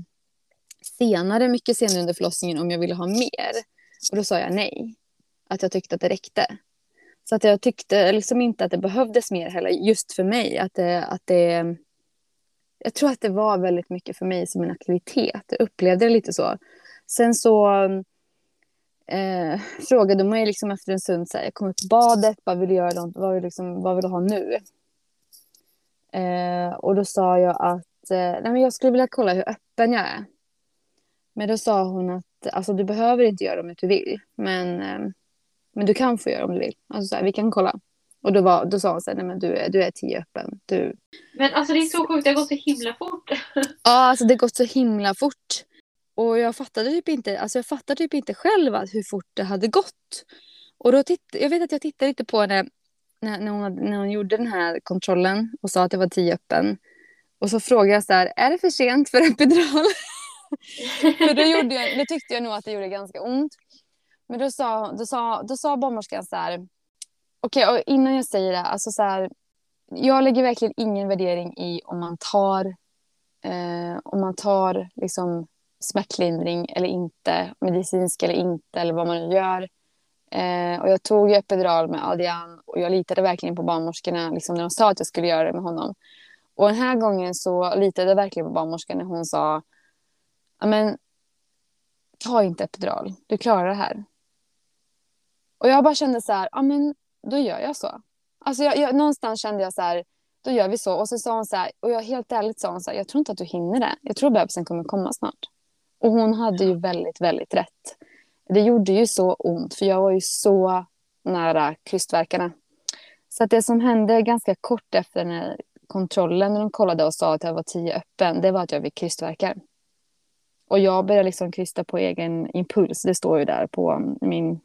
mycket senare under förlossningen om jag ville ha mer. Och då sa jag nej. Att jag tyckte att det räckte. Så att jag tyckte liksom inte att det behövdes mer heller. Just för mig. Jag tror att det var väldigt mycket för mig som en aktivitet. Jag upplevde det lite så. Sen så frågade de mig liksom efter en stund. Så här, jag kom upp på badet. Vad vill du göra? Vad vill du ha nu? Och då sa jag att nej, men jag skulle vilja kolla hur öppen jag är. Men då sa hon att alltså, du behöver inte göra det om du vill. Men du kan få göra om du vill. Alltså, så här, vi kan kolla. Och då sa hon så här, nej men du är 10 öppen. Men alltså det är så sjukt, det har gått så himla fort. Ja, alltså det har gått så himla fort. Och jag fattade typ inte själv hur fort det hade gått. Och då jag vet att jag tittade lite på henne när hon gjorde den här kontrollen och sa att det var 10 öppen. Och så frågade jag så här, är det för sent för epidural? För då tyckte jag nog att det gjorde ganska ont. Men då sa barnmorskan så här, okej, och innan jag säger det, alltså så här, jag lägger verkligen ingen värdering i om man tar liksom smärtlindring eller inte, medicinsk eller inte, eller vad man nu gör. Och jag tog ju epidural med Adrian och jag litade verkligen på barnmorskorna liksom, när de sa att jag skulle göra det med honom. Och den här gången så litade jag verkligen på barnmorskan när hon sa, men ta inte epidural, du klarar det här. Och jag bara kände så här, men då gör jag så. Alltså jag någonstans kände jag så här, då gör vi så. Och så sa hon så här, och jag helt ärligt sa hon så här, jag tror inte att du hinner det. Jag tror bebisen kommer komma snart. Och hon hade ju väldigt, väldigt rätt. Det gjorde ju så ont, för jag var ju så nära krystvärkarna. Så att det som hände ganska kort efter den här kontrollen, när de kollade och sa att jag var 10 öppen, det var att jag fick krystvärkar. Och jag började liksom krysta på egen impuls. Det står ju där på min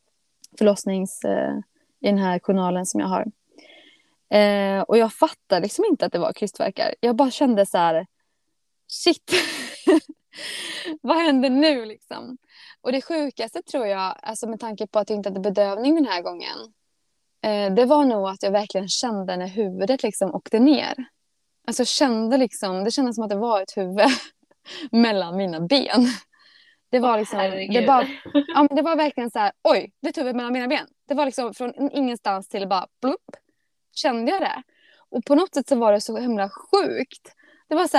i den här journalen som jag har. Och jag fattade liksom inte att det var krystvärkar. Jag bara kände så här, shit, vad händer nu liksom? Och det sjukaste tror jag, alltså med tanke på att jag inte hade bedövning den här gången, det var nog att jag verkligen kände när huvudet liksom åkte ner. Alltså jag kände liksom, det kändes som att det var ett huvud mellan mina ben. Det var liksom, det var verkligen så här, oj, det är ett huvud mellan mina ben. Det var liksom från ingenstans till bara plupp, kände jag det. Och på något sätt så var det så himla sjukt. Det var så här,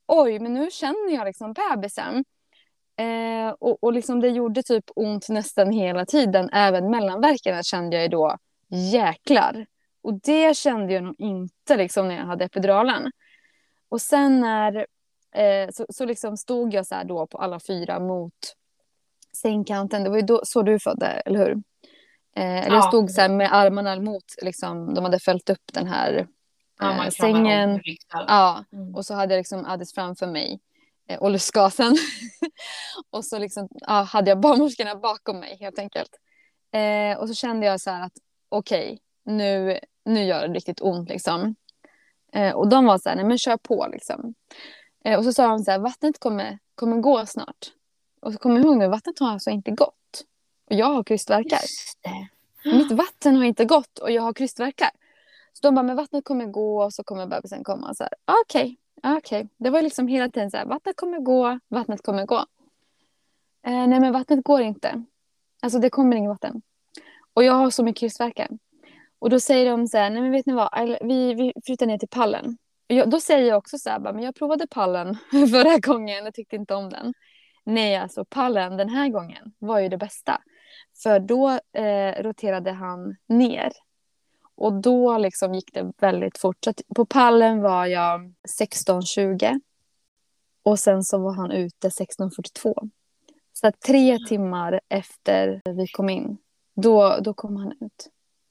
oj, men nu känner jag liksom bebisen. Och liksom det gjorde typ ont nästan hela tiden. Även mellanvärkarna kände jag ju då, jäklar. Och det kände jag nog inte liksom när jag hade epiduralen. Och sen när, så liksom stod jag så här då på alla fyra mot sängkanten. Det var ju då, så du födde, eller hur? Eller jag stod så här med armarna mot, liksom, de hade fällt upp den här sängen. Ja, och så hade jag liksom Addis framför mig. Och lustgasen. Och så liksom, hade jag barnmorskorna bakom mig helt enkelt. Och så kände jag så här att okej, nu gör det riktigt ont liksom. Och de var så här, nej men kör på liksom. Och så sa de så här, vattnet kommer gå snart. Och så kommer jag ihåg nu, vattnet har alltså inte gått. Och jag har krystvärkar. Mitt vatten har inte gått och jag har krystvärkar. Så de bara, men vattnet kommer gå och så kommer bebisen komma. Så här, okej. Det var liksom hela tiden så här, vattnet kommer gå. Nej men vattnet går inte. Alltså det kommer ingen vatten. Och jag har så mycket krystvärkar. Och då säger de så här, nej men vet ni vad, vi flyttar ner till pallen. Då säger jag också så här, men jag provade pallen förra gången, jag tyckte inte om den. Nej, alltså pallen den här gången var ju det bästa. För då roterade han ner. Och då liksom gick det väldigt fort. Så på pallen var jag 16:20. Och sen så var han ute 16:42. Så 3 timmar efter vi kom in, då kom han ut.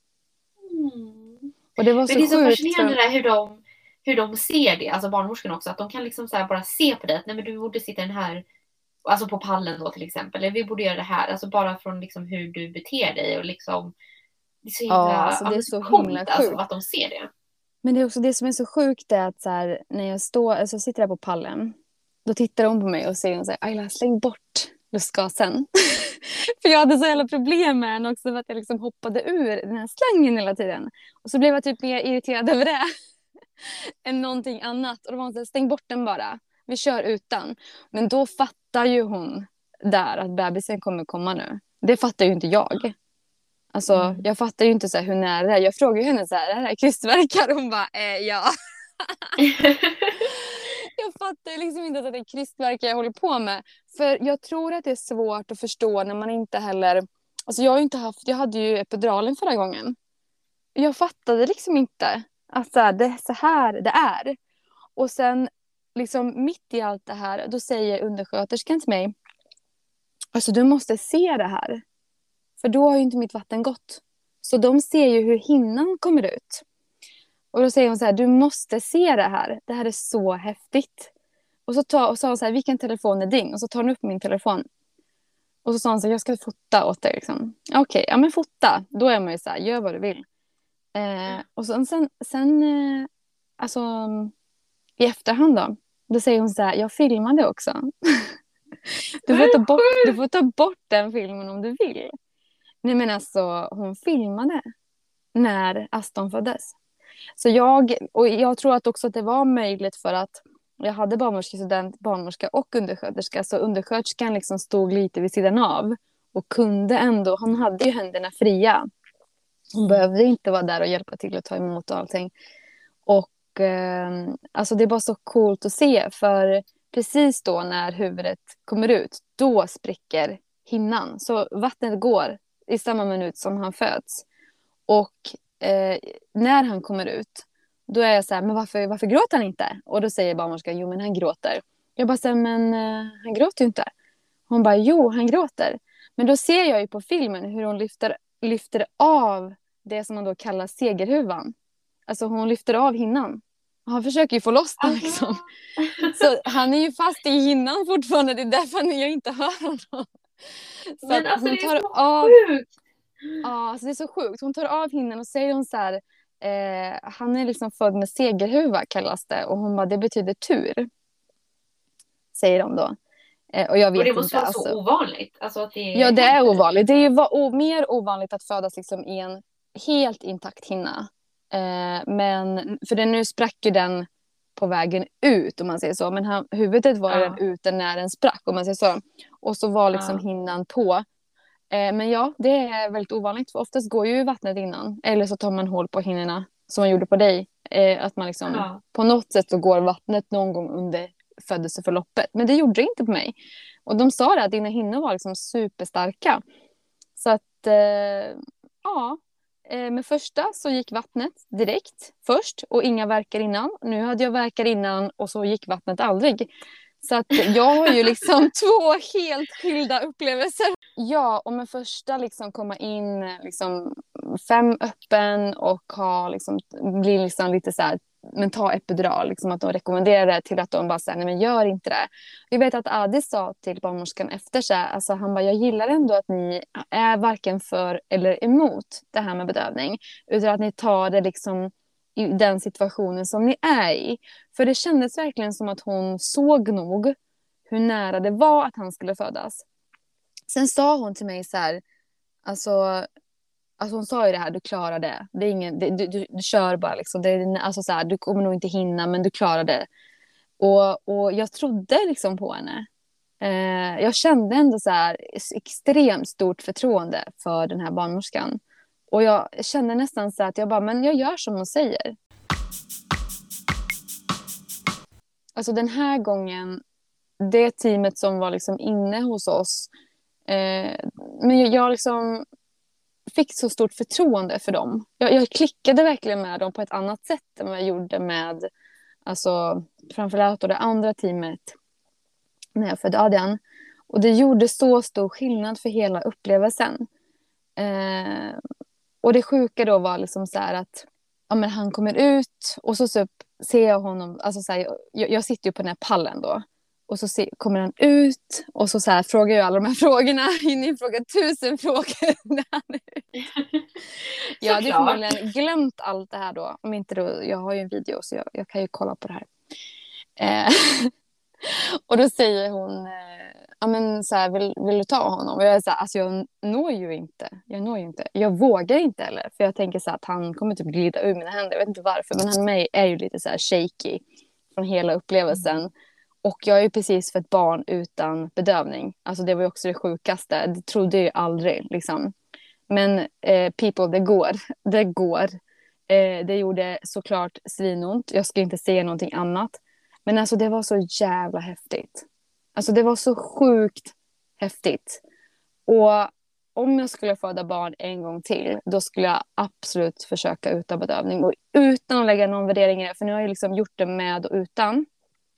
Och det var så sjukt. Men det är så sjukt, fascinerande där hur de ser det, alltså barnmorskorna också, att de kan liksom så här bara se på dig att nej men du borde sitta den här, alltså på pallen då till exempel, eller vi borde göra det här, alltså bara från liksom hur du beter dig och liksom det är så himla, alltså det är så coolt, himla alltså, sjukt. att de ser det. Men det är också det som är så sjukt är att så här, när jag sitter där på pallen, då tittar hon på mig och säger så här, Ayla, släng bort lustgasen. För jag hade så jävla problem med den också, för att jag liksom hoppade ur den här slangen hela tiden. Och så blev jag typ mer irriterad över det än någonting annat. Och då var hon så här, stäng bort den bara. Vi kör utan. Men då fattar ju hon där att bebisen kommer komma nu. Det fattar ju inte jag. Alltså, jag fattar ju inte så här hur nära det är. Jag frågar ju henne så här, är det här krystvärkar? Hon bara, ja. Jag fattar liksom inte att det är krystvärkar jag håller på med. För jag tror att det är svårt att förstå när man inte heller... Alltså jag hade ju epiduralen förra gången. Jag fattade liksom inte att det är så här det är. Och sen liksom mitt i allt det här, då säger undersköterskan till mig, alltså du måste se det här. För då har ju inte mitt vatten gått. Så de ser ju hur hinnan kommer ut. Och då säger hon så här, du måste se det här. Det här är så häftigt. Och så sa hon så här, vilken telefon är din? Och så tar hon upp min telefon. Och så sa hon så här, jag ska fota åt dig liksom. Okej, ja men fota. Då är man ju så här, gör vad du vill. Och sen alltså i efterhand då säger hon så här, jag filmade också. Du får ta bort den filmen om du vill. Nej men alltså, hon filmade när Aston föddes. Så jag tror att också att det var möjligt för att jag hade barnmorskestudent, barnmorska och undersköterska. Så undersköterskan liksom stod lite vid sidan av. Och kunde ändå, hon hade ju händerna fria. Hon behövde inte vara där och hjälpa till att ta emot och allting. Och alltså det är bara så coolt att se. För precis då när huvudet kommer ut, då spricker hinnan. Så vattnet går i samma minut som han föds. Och när han kommer ut, då är jag så här, men varför gråter han inte? Och då säger barnmorskan, jo men han gråter. Jag bara säger, men han gråter ju inte. Hon bara, jo han gråter. Men då ser jag ju på filmen hur hon lyfter av det som man då kallar segerhuvan. Alltså hon lyfter av hinnan. Han försöker ju få loss den liksom. Så han är ju fast i hinnan fortfarande, det är därför jag inte hör honom. Så men alltså hon det är så sjukt. Ja, alltså det är så sjukt. Hon tar av hinnan och säger hon så här, han är liksom född med segerhuva kallas det. Och hon bara, det betyder tur. Säger de då. Och jag vet och det måste inte. vara så ovanligt. Alltså att ja, det är ovanligt. Det är ju mer ovanligt att födas liksom i en helt intakt hinna. Men, för nu sprack ju den på vägen ut om man säger så. Men huvudet var den ute när den sprack om man säger så. Och så var liksom hinnan på. Men ja, det är väldigt ovanligt. För oftast går ju vattnet innan. Eller så tar man hål på hinnorna som man gjorde på dig. Att man liksom på något sätt så går vattnet någon gång under födelseförloppet. Men det gjorde det inte på mig. Och de sa det att dina hinnor var liksom superstarka. Så att, ja. Med första så gick vattnet direkt först och inga värkar innan. Nu hade jag värkar innan och så gick vattnet aldrig. Så att jag har ju liksom 2 helt skilda upplevelser. Ja, och med första liksom komma in liksom 5 öppen och ha liksom, bli liksom lite så här, men ta epidural, liksom att de rekommenderar det till att de bara säger nej men gör inte det. Vi vet att Adi sa till barnmorskan efter sig, alltså han bara jag gillar ändå att ni är varken för eller emot det här med bedövning, utan att ni tar det liksom i den situationen som ni är i. För det kändes verkligen som att hon såg nog hur nära det var att han skulle födas. Sen sa hon till mig så här, alltså hon sa ju det här, du klarar det. Det är ingen, du kör bara liksom. Det är, alltså så här, du kommer nog inte hinna, men du klarar det. Och jag trodde liksom på henne. Jag kände ändå så här extremt stort förtroende för den här barnmorskan. Och jag kände nästan så att jag bara, men jag gör som hon säger. Alltså den här gången, det teamet som var liksom inne hos oss, men jag liksom fick så stort förtroende för dem. Jag klickade verkligen med dem på ett annat sätt än vad jag gjorde med, alltså framförallt det andra teamet när jag födde Adrian. Och det gjorde så stor skillnad för hela upplevelsen. Och det sjuka då var liksom så här att ja, men han kommer ut och så ser jag honom, alltså så här, jag sitter ju på den här pallen då. Och så kommer han ut och så här frågar jag alla de här frågorna. Ni frågar 1000 frågor när han är ut. Jag hade förmodligen glömt allt det här då. Om inte då, jag har ju en video så jag kan ju kolla på det här. Och då säger hon, ja men så här, vill du ta honom? Och jag är så här, alltså jag når ju inte. Jag vågar inte heller. För jag tänker så här att han kommer typ glida ur mina händer. Jag vet inte varför, men han mig är ju lite så här shaky från hela upplevelsen. Och jag är ju precis för ett barn utan bedövning. Alltså det var ju också det sjukaste. Det trodde jag ju aldrig liksom. Men people, det går. Det gjorde såklart svinont. Jag ska inte säga någonting annat. Men alltså det var så jävla häftigt. Alltså det var så sjukt häftigt. Och om jag skulle föda barn en gång till, då skulle jag absolut försöka utan bedövning. Och utan att lägga någon värdering i det. För nu har jag liksom gjort det med och utan.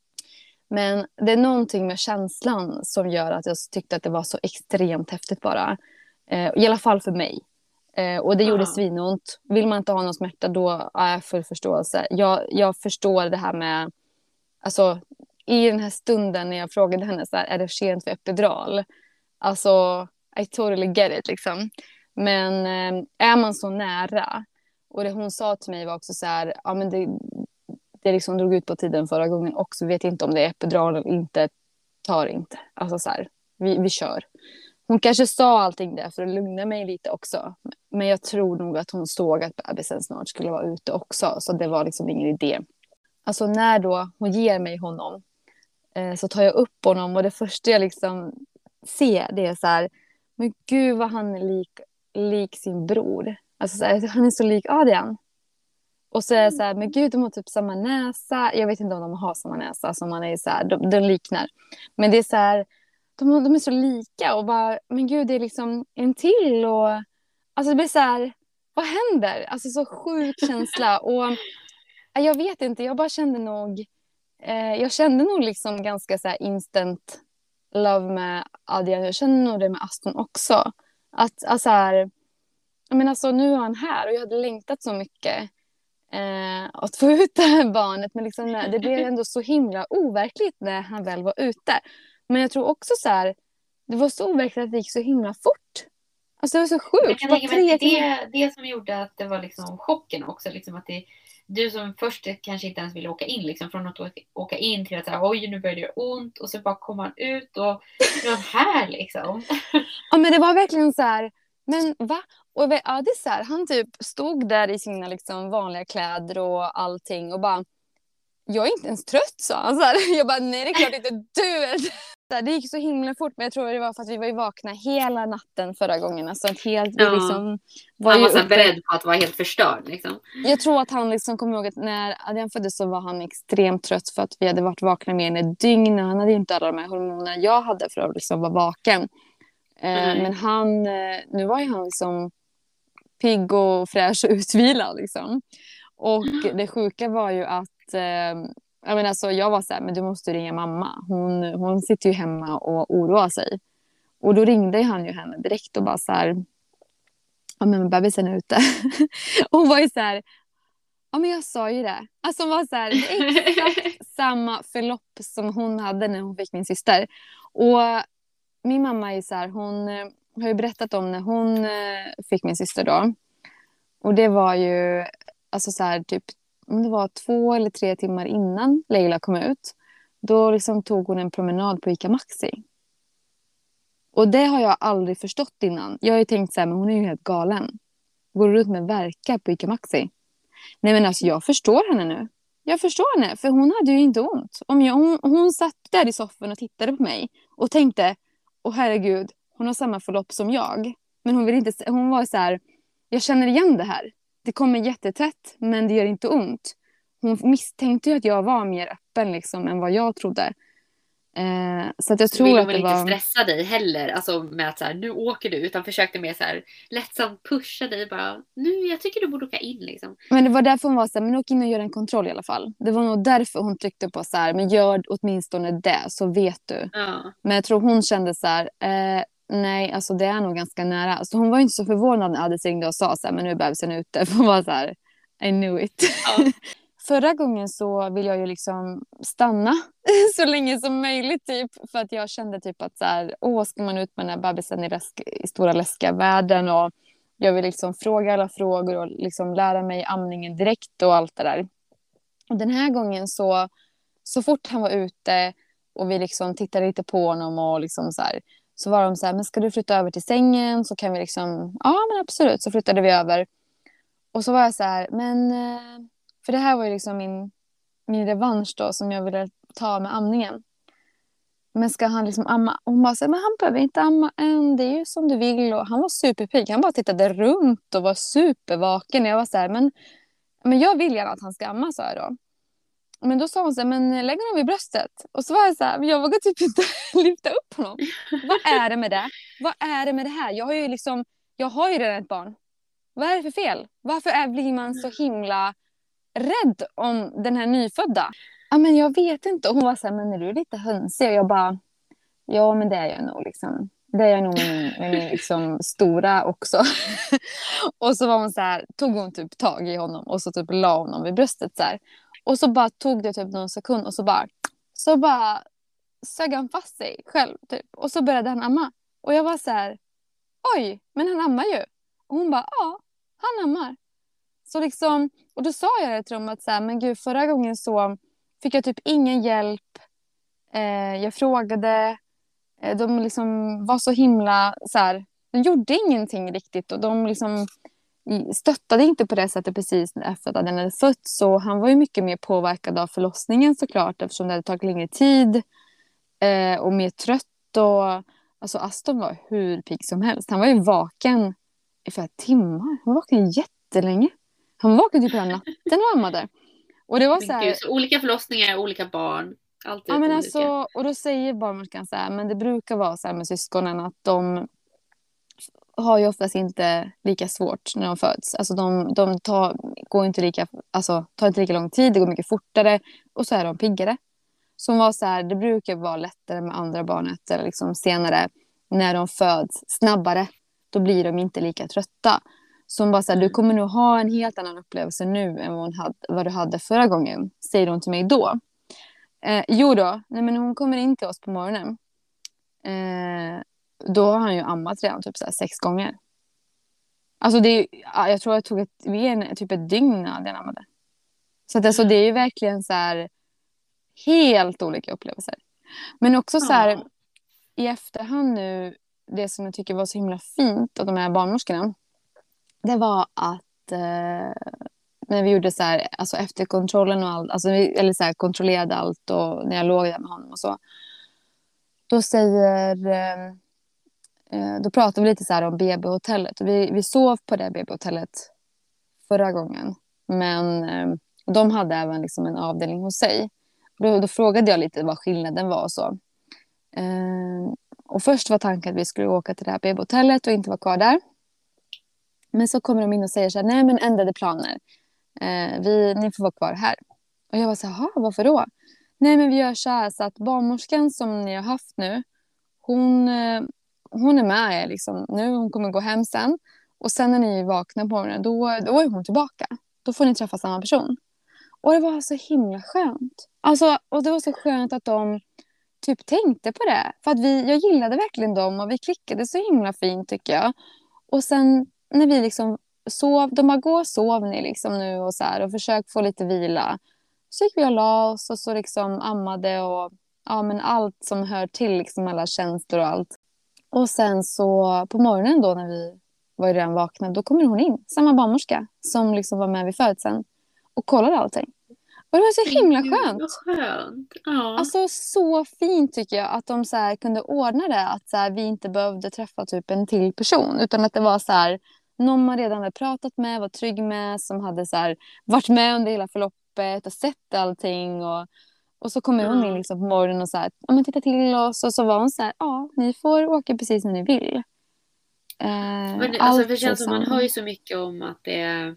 Men det är någonting med känslan som gör att jag tyckte att det var så extremt häftigt bara. I alla fall för mig. Och det gjorde svinont. Vill man inte ha någon smärta då är jag full förståelse. Jag förstår det här med, alltså i den här stunden när jag frågade henne så här, är det sent för epidural? Alltså I totally get it liksom. Men är man så nära, och det hon sa till mig var också så här, ja men det liksom drog ut på tiden förra gången också. Vet inte om det är epidural eller inte. Tar inte. Alltså så här, vi kör. Hon kanske sa allting där för att lugna mig lite också. Men jag tror nog att hon såg att bebisen snart skulle vara ute också. Så det var liksom ingen idé. Alltså när då hon ger mig honom så tar jag upp honom. Och det första jag liksom ser det är så här, men gud vad han är lik sin bror. Alltså så här, han är så lik Adrian. Och så är det så här, men gud de har typ samma näsa. Jag vet inte om de har samma näsa. Som man är så här, de liknar. Men det är så här, de är så lika. Och bara, men gud det är liksom en till. Och alltså det blir så här, vad händer? Alltså så sjuk känsla. Och jag vet inte, jag bara kände nog. Jag kände nog liksom ganska så här instant love med Adrian. Jag kände nog det med Aston också. Att alltså här, men alltså nu är han här. Och jag hade längtat så mycket. Att få ut det här barnet, men liksom, det blev ändå så himla overkligt när han väl var ute. Men jag tror också så här, det var så overkligt att det gick så himla fort. Alltså det var så sjukt. Jag kan tänka mig att det som gjorde att det var liksom chocken också, liksom att du som först kanske inte ens ville åka in, liksom, från att åka in till att säga, oj nu börjar det göra ont, och så bara kom han ut och nu är han här liksom. Ja men det var verkligen så här, men va? Och ja, det är så här, han typ stod där i sina liksom vanliga kläder och allting och bara, jag är inte ens trött, sa han så här. Jag bara, nej det är klart inte du är. Det gick så himla fort, men jag tror det var för att vi var ju vakna hela natten förra gången. Alltså vi Ja. liksom var Han ju var så här uppe. beredd på att vara helt förstörd liksom. Jag tror att han liksom kom ihåg att när Adrian föddes så var han extremt trött för att vi hade varit vakna mer än ett dygn. Han hade ju inte alla de här hormonerna jag hade för att liksom vara vaken. Men nu var ju han liksom pigg och fräsch och utvilad liksom. Och det sjuka var ju att jag var så här, men du måste ringa mamma. Hon sitter ju hemma och oroar sig. Och då ringde han ju henne direkt och bara så här, ja men bebisen är ute. Och hon var ju så här, ja men jag sa ju det. Alltså hon var så här, det är exakt samma förlopp som hon hade när hon fick min syster. Och min mamma är så här, hon har ju berättat om när hon fick min syster då. Och det var ju alltså så här, typ om det var 2 eller 3 timmar innan Leila kom ut. Då liksom tog hon en promenad på Ica Maxi. Och det har jag aldrig förstått innan. Jag har ju tänkt så här, men hon är ju helt galen. Går ut med verka på Ica Maxi. Nej men alltså jag förstår henne nu. Jag förstår henne, för hon hade ju inte ont. Hon satt där i soffan och tittade på mig. Och tänkte, åh herregud, hon har samma förlopp som jag. Men hon var så här, jag känner igen det här. Det kommer jättetätt, men det gör inte ont. Hon misstänkte ju att jag var mer öppen liksom, än vad jag trodde. Så att jag tror att det var... inte stressa dig heller, alltså med att så här, nu åker du, utan försökte mer så här lättsamt pusha dig bara, nu jag tycker du borde åka in liksom. Men det var därför hon var så här, men åk in och gör en kontroll i alla fall. Det var nog därför hon tryckte på så här, men gör åtminstone det så vet du. Ja. Men jag tror hon kände så här, nej alltså det är nog ganska nära. Alltså hon var ju inte så förvånad när Adis ringde och sa så här, men nu är bebisen ute. För hon var så här, I knew it. Ja. Förra gången så vill jag ju liksom stanna så länge som möjligt typ. För att jag kände typ att så här, ska man ut med den här bebisen i stora läskiga världen. Och jag vill liksom fråga alla frågor och liksom lära mig amningen direkt och allt det där. Och den här gången så fort han var ute och vi liksom tittade lite på honom och liksom så var de så här, men ska du flytta över till sängen så kan vi liksom, ja men absolut, så flyttade vi över. Och så var jag så här, men för det här var ju liksom min revansch då som jag ville ta med amningen. Men ska han liksom amma? Och hon bara så här, men han behöver inte amma än, det är ju som du vill. Och han var superpigg, han bara tittade runt och var supervaken. Jag var så här, men jag vill gärna att han ska amma, sa jag då. Men då sa hon så här, men lägg honom vid bröstet. Och så var jag så här, men jag vågar typ inte lyfta upp honom. Vad är det med det? Vad är det med det här? Jag har ju redan ett barn. Vad är det för fel? Varför blir man så himla rädd om den här nyfödda? Ja, men jag vet inte. Och hon var så här, men är du lite hönsig? Och jag bara, ja men det är jag nog liksom. Det är jag nog med min liksom stora också. Och så var hon så här, tog hon typ tag i honom och så typ la honom vid bröstet så här. Och så bara tog det typ någon sekund och så bara sög han fast sig själv typ. Och så började han amma. Och jag var så här, oj, men han ammar ju. Och hon bara, ja, han ammar. Så liksom, och då sa jag det till dem att så här, men gud, förra gången så fick jag typ ingen hjälp. Jag frågade, de liksom var så himla så här, de gjorde ingenting riktigt och de liksom stöttade inte på det sättet precis efter att den hade fötts. Så han var ju mycket mer påverkad av förlossningen såklart, eftersom det hade tagit längre tid och mer trött. Och alltså Aston var hur pigg som helst. Han var ju vaken i flera timmar. Han var vaken jättelänge. Han var vaken typ hela natten och ammade. Och det var så här, Gud, så olika förlossningar, olika barn. Alltid ja, men olika. alltså, och då säger barnmorskan så här, men det brukar vara så här med syskonen att de har ju oftast inte lika svårt när de föds. Alltså de tar inte lika lång tid, det går mycket fortare och så är de piggare. Som var så här, det brukar vara lättare med andra barnet eller liksom senare när de föds snabbare. Då blir de inte lika trötta. Som bara så här, du kommer nog ha en helt annan upplevelse nu än vad du hade förra gången, säger hon till mig då. Jo då, nej men hon kommer in till oss på morgonen. Då har han ju ammat redan typ så här 6 gånger. Alltså jag tror jag tog typ ett dygn när han ammade. Så att alltså, det är ju verkligen så här helt olika upplevelser. Men också så här i efterhand nu, det som jag tycker var så himla fint av de här barnmorskorna, det var att när vi gjorde så här, alltså efter kontrollen och allt, alltså eller så här, kontrollerade allt och när jag låg där med honom och så. Då säger... Då pratade vi lite så här om BB-hotellet. Och vi sov på det BB-hotellet förra gången. Men de hade även liksom en avdelning hos sig. Då frågade jag lite vad skillnaden var och så. Och först var tanken att vi skulle åka till det här BB-hotellet och inte vara kvar där. Men så kommer de in och säger så här, nej men ändrade planer. Ni får vara kvar här. Och jag var så här, varför då? Nej men vi gör så här så att barnmorskan som ni har haft nu, hon är med er liksom nu. Hon kommer gå hem sen. Och sen när ni vaknar på morgonen, då är hon tillbaka. Då får ni träffa samma person. Och det var så himla skönt. Alltså, och det var så skönt att de typ tänkte på det. För att jag gillade verkligen dem och vi klickade så himla fint tycker jag. Och sen när vi liksom sov, de bara gå och sov ni liksom nu och så här och försök få lite vila. Så gick vi och la oss och så liksom ammade och ja men allt som hör till liksom alla tjänster och allt. Och sen så på morgonen då när vi var redan vakna, då kommer hon in. Samma barnmorska som liksom var med vid födseln och kollade allting. Och det var så himla skönt. Vad skönt. Ja. Alltså så fint tycker jag att de så här kunde ordna det. Att så här, vi inte behövde träffa typ en till person. Utan att det var så här, någon man redan hade pratat med, var trygg med. Som hade så här, varit med under hela förloppet och sett allting. Och så kom hon in liksom på morgonen och så här, om man tittar till oss. Och så var hon så här, ja ni får åka precis när ni vill. Men alltså, det känns som man hör ju så mycket om att det är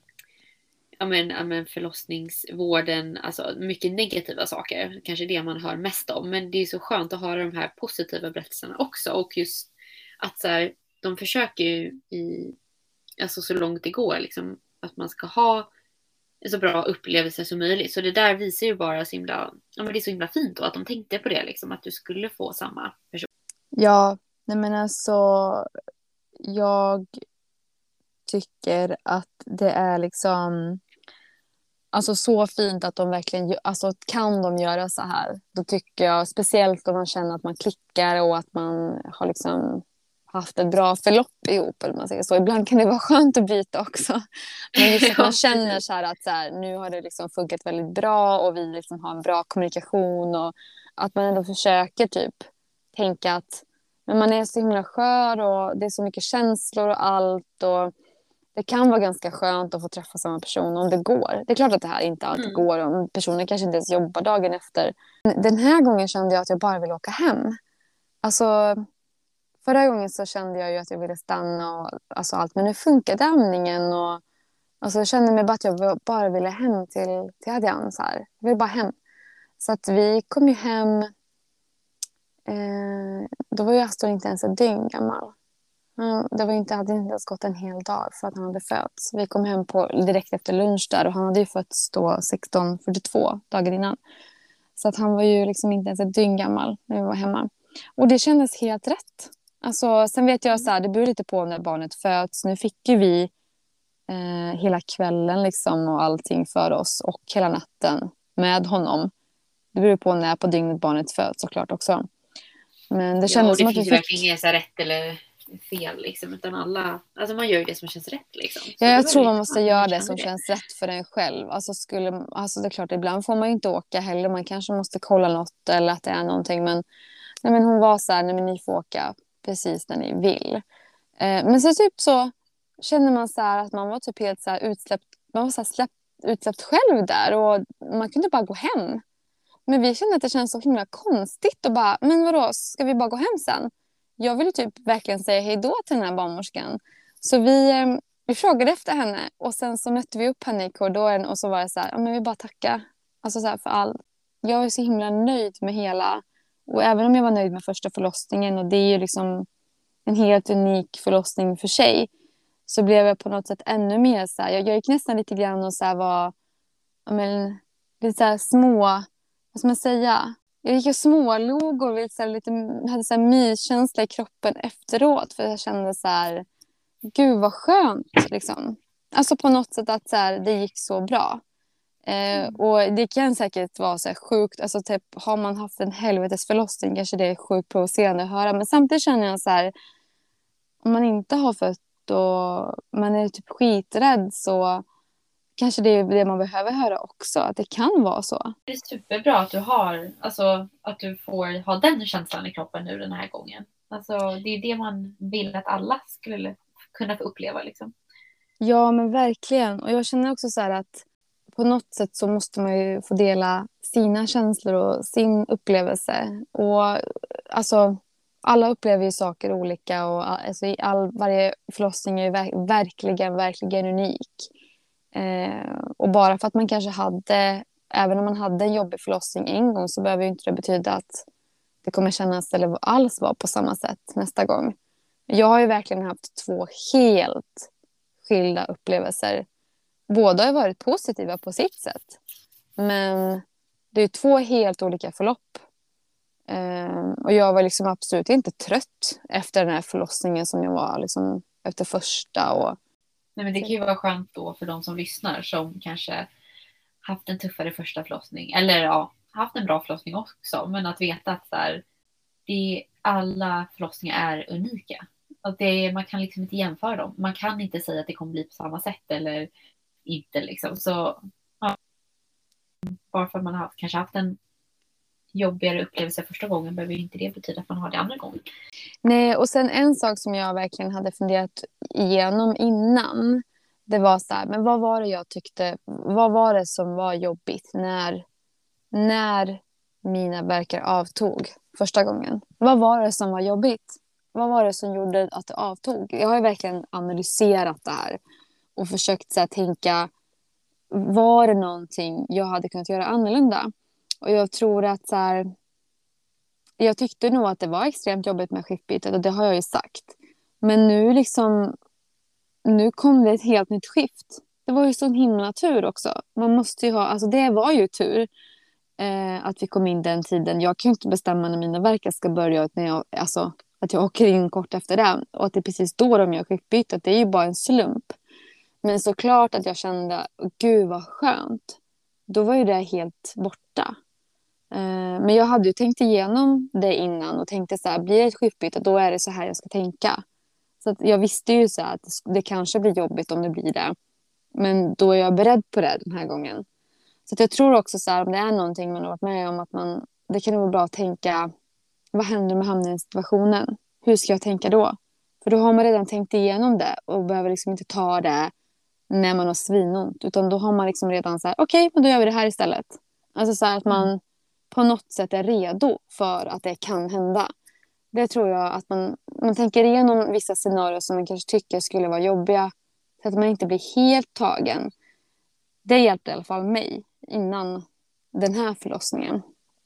förlossningsvården, alltså mycket negativa saker, kanske det man hör mest om, men det är så skönt att höra de här positiva berättelserna också, och just att så här, de försöker ju alltså så långt det går liksom, att man ska ha en så bra upplevelse som möjligt, så det där visar ju bara så himla, ja men det är så himla fint då att de tänkte på det liksom, att du skulle få samma person. Ja, nej men alltså jag tycker att det är liksom alltså så fint att de verkligen, alltså kan de göra så här, då tycker jag, speciellt om man känner att man klickar och att man har liksom haft ett bra förlopp ihop, eller man säger så. Ibland kan det vara skönt att byta också. Men just att man känner så här att så här, nu har det liksom funkat väldigt bra och vi liksom har en bra kommunikation och att man ändå försöker typ tänka att men man är så himla skör och det är så mycket känslor och allt och det kan vara ganska skönt att få träffa samma person om det går. Det är klart att det här inte alltid går om personen kanske inte ens jobbar dagen efter. Den här gången kände jag att jag bara ville åka hem. Alltså, förra gången så kände jag ju att jag ville stanna och alltså allt. Men nu funkade amningen och alltså, jag kände mig bara att jag bara ville hem till Adrian. Så här. Jag ville bara hem. Så att vi kom ju hem. Då var ju Astor inte ens ett dygn gammal. Det var inte, hade inte ens gått en hel dag för att han hade fötts. Vi kom hem direkt efter lunch där och han hade ju fötts då 16:42 dagar innan. Så att han var ju liksom inte ens ett dygn gammal när vi var hemma. Och det kändes helt rätt. Alltså, sen vet jag så här, det beror lite på när barnet föds. Nu fick ju vi hela kvällen liksom och allting för oss och hela natten med honom. Det beror på när på dygnet barnet föds såklart också. Men det kändes som att vi fick... verkligen inget rätt eller fel liksom, utan alla, alltså man gör ju det som känns rätt liksom. Ja, jag tror man måste göra det som känns rätt för en själv. Alltså det är klart, ibland får man ju inte åka heller. Man kanske måste kolla något eller att det är någonting. Men hon var så här, nej men ni får åka precis när ni vill. Men så typ så känner man så här att man var typ helt så här utsläppt. Man var så här utsläppt själv där och man kunde bara gå hem. Men vi kände att det känns så himla konstigt och bara, men vadå, ska vi bara gå hem sen? Jag ville typ verkligen säga hej då till den här barnmorskan. Så vi frågade efter henne och sen så mötte vi upp henne i korridoren och så var det så här, ja men vi bara tackar. Alltså så här för allt. Jag är så himla nöjd med hela, och även om jag var nöjd med första förlossningen och det är ju liksom en helt unik förlossning för sig, så blev jag på något sätt ännu mer så här, jag gick nästan lite grann och så här var, ja men lite så här små, vad ska man säga? Jag gick och smålog och hade så här myskänsla i kroppen efteråt. För jag kände så här, gud vad skönt liksom. Alltså på något sätt att så här, det gick så bra. Och det kan säkert vara så här sjukt. Alltså typ, har man haft en helvetes förlossning kanske det är sjukt provocerande att höra. Men samtidigt känner jag så här, om man inte har fött och man är typ skiträdd så kanske det är det man behöver höra också, att det kan vara så. Det är superbra att du har, alltså att du får ha den känslan i kroppen nu den här gången. Alltså det är det man vill att alla skulle kunna få uppleva liksom. Ja, men verkligen. Och jag känner också så här att på något sätt så måste man ju få dela sina känslor och sin upplevelse. Och alltså, alla upplever ju saker olika och alltså, varje förlossning är ju verkligen, verkligen unik. Och bara för att man kanske hade, även om man hade en jobbig förlossning en gång, så behöver ju inte det betyda att det kommer kännas eller alls vara på samma sätt nästa gång. Jag har ju verkligen haft 2 helt skilda upplevelser. Båda har varit positiva på sitt sätt. Men det är 2 helt olika förlopp. Och jag var liksom absolut inte trött efter den här förlossningen som jag var liksom efter första. Nej, men det kan ju vara skönt då för de som lyssnar som kanske haft en tuffare första förlossning. Eller ja, haft en bra förlossning också. Men att veta att så här, alla förlossningar är unika. Att man kan liksom inte jämföra dem. Man kan inte säga att det kommer bli på samma sätt eller inte liksom. Så ja, bara för att man har kanske haft en jobbigare upplevelse första gången behöver inte det betyda att man har det andra gången. Nej, och sen en sak som jag verkligen hade funderat igenom innan, det var så här, men vad var det jag tyckte, vad var det som var jobbigt när mina värkar avtog första gången? Vad var det som var jobbigt? Vad var det som gjorde att det avtog? Jag har ju verkligen analyserat det här och försökt så här, tänka, var det någonting jag hade kunnat göra annorlunda? Och jag tror att så här, jag tyckte nog att det var extremt jobbigt med skiftbytet och det har jag ju sagt. Men nu kom det ett helt nytt skift. Det var ju sån himla tur också. Man måste ju ha, alltså det var ju tur att vi kom in den tiden. Jag kan ju inte bestämma när mina värkar ska börja, att jag åker in kort efter det. Och att det är precis då de gör skiftbytet, det är ju bara en slump. Men såklart att jag kände, gud vad skönt. Då var ju det helt borta. Men jag hade ju tänkt igenom det innan och tänkte så här, blir det ett skiftbyte då är det så här jag ska tänka. Så att jag visste ju så här att det kanske blir jobbigt om det blir det. Men då är jag beredd på det den här gången. Så att jag tror också så här, om det är någonting man har varit med om, att det kan vara bra att tänka, vad händer med hamnar i situationen? Hur ska jag tänka då? För då har man redan tänkt igenom det och behöver liksom inte ta det när man har svinont. Utan då har man liksom redan så här, okej, men då gör vi det här istället. Alltså så här att man på något sätt är redo för att det kan hända. Det tror jag att man tänker igenom vissa scenarier som man kanske tycker skulle vara jobbiga. Så att man inte blir helt tagen. Det hjälpte i alla fall mig innan den här förlossningen.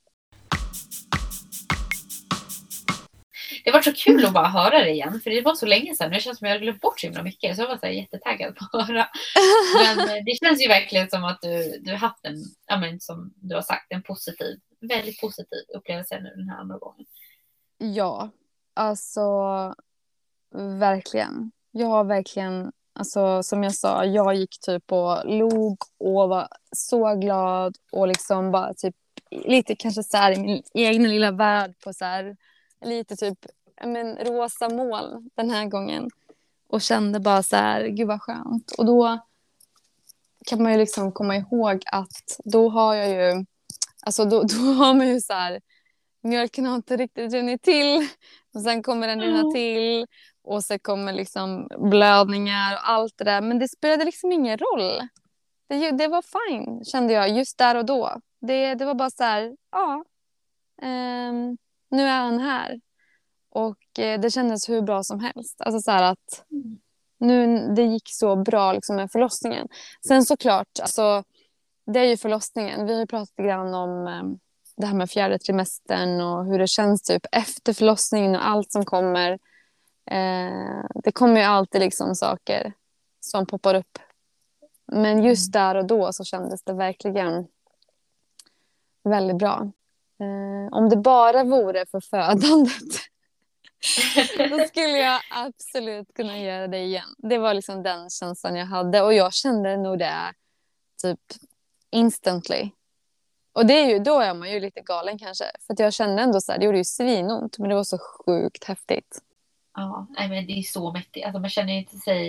Det var så kul att bara höra det igen. För det var så länge sedan. Det känns som jag har glömt bort så himla mycket. Så jag var så här jättetaggad på att höra. Men det känns ju verkligen som att du haft en, ja men som du har sagt, en väldigt positiv upplevelse nu den här andra gången. Ja, alltså verkligen. Jag har verkligen, alltså som jag sa, jag gick typ och log och var så glad och liksom bara typ lite kanske så här i min egen lilla värld på så här lite typ rosa moln den här gången och kände bara så här, gud vad skönt. Och då kan man ju liksom komma ihåg att då har jag ju, alltså då har man ju så här, mjölken har inte riktigt runnit till och sen kommer den rinna till och så kommer liksom blödningar och allt det där, men det spelade liksom ingen roll. Det var fine, kände jag just där och då. Det var bara så här, ja, nu är han här. Och det kändes hur bra som helst. Alltså så här att det gick så bra liksom med förlossningen. Sen såklart, alltså det är ju förlossningen. Vi har ju pratat grann om det här med 4:e trimestern och hur det känns typ efter förlossningen och allt som kommer. Det kommer ju alltid liksom saker som poppar upp. Men just där och då så kändes det verkligen väldigt bra. Om det bara vore för födandet då skulle jag absolut kunna göra det igen. Det var liksom den känslan jag hade. Och jag kände nog det typ instantly. Och det är ju, då är man ju lite galen kanske. För att jag kände ändå så här, det gjorde ju svinont. Men det var så sjukt häftigt. Ja, nej men det är så mäktigt. Alltså man känner inte sig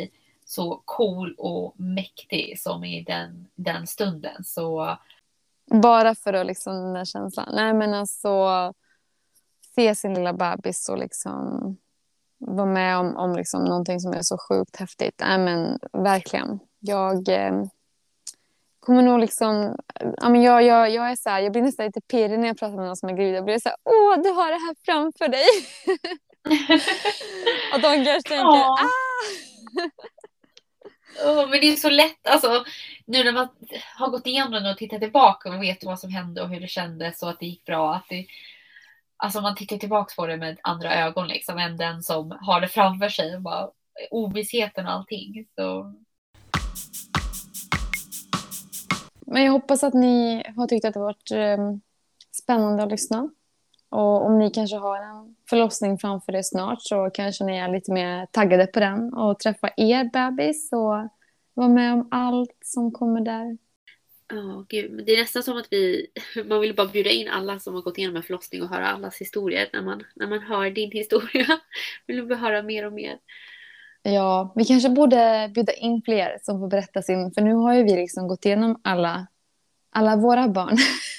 så cool och mäktig som i den stunden. Så Bara för att liksom den där känslan. Nej men alltså, se sin lilla bebis och liksom vara med om liksom någonting som är så sjukt häftigt. Nej men verkligen. Jag kommer nog liksom, ja men jag är så här, jag blir nästan lite pirrig när jag pratar med någon som är gravid. Jag blir så här, åh du har det här framför dig. Och de kanske tänker, men det är så lätt, alltså nu när man har gått igenom det och tittat tillbaka och vet vad som hände och hur det kändes och att det gick bra, att det, alltså man tittar tillbaka på det med andra ögon liksom, än den som har det framför sig och bara ovissheten och allting. Så. Men jag hoppas att ni har tyckt att det har varit spännande att lyssna. Och om ni kanske har en förlossning framför er snart så kanske ni är lite mer taggade på den och träffa er bebis och vara med om allt som kommer där. Gud. Det är nästan som att man vill bara bjuda in alla som har gått igenom en förlossning och höra allas historier när man hör din historia. Vill du höra mer och mer? Ja, vi kanske borde bjuda in fler som får berätta sin, för nu har ju vi liksom gått igenom alla våra barn.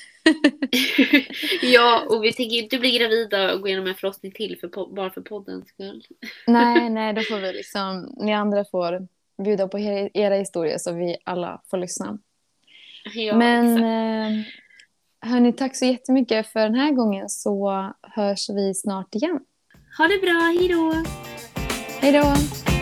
Ja, och vi tänker inte bli gravida och gå igenom en förlossning till bara för poddens skull. Nej, då får vi liksom, ni andra får bjuda på era historier så vi alla får lyssna. Ja, men hörni, tack så jättemycket för den här gången, så hörs vi snart igen. Ha det bra, hejdå! Hejdå!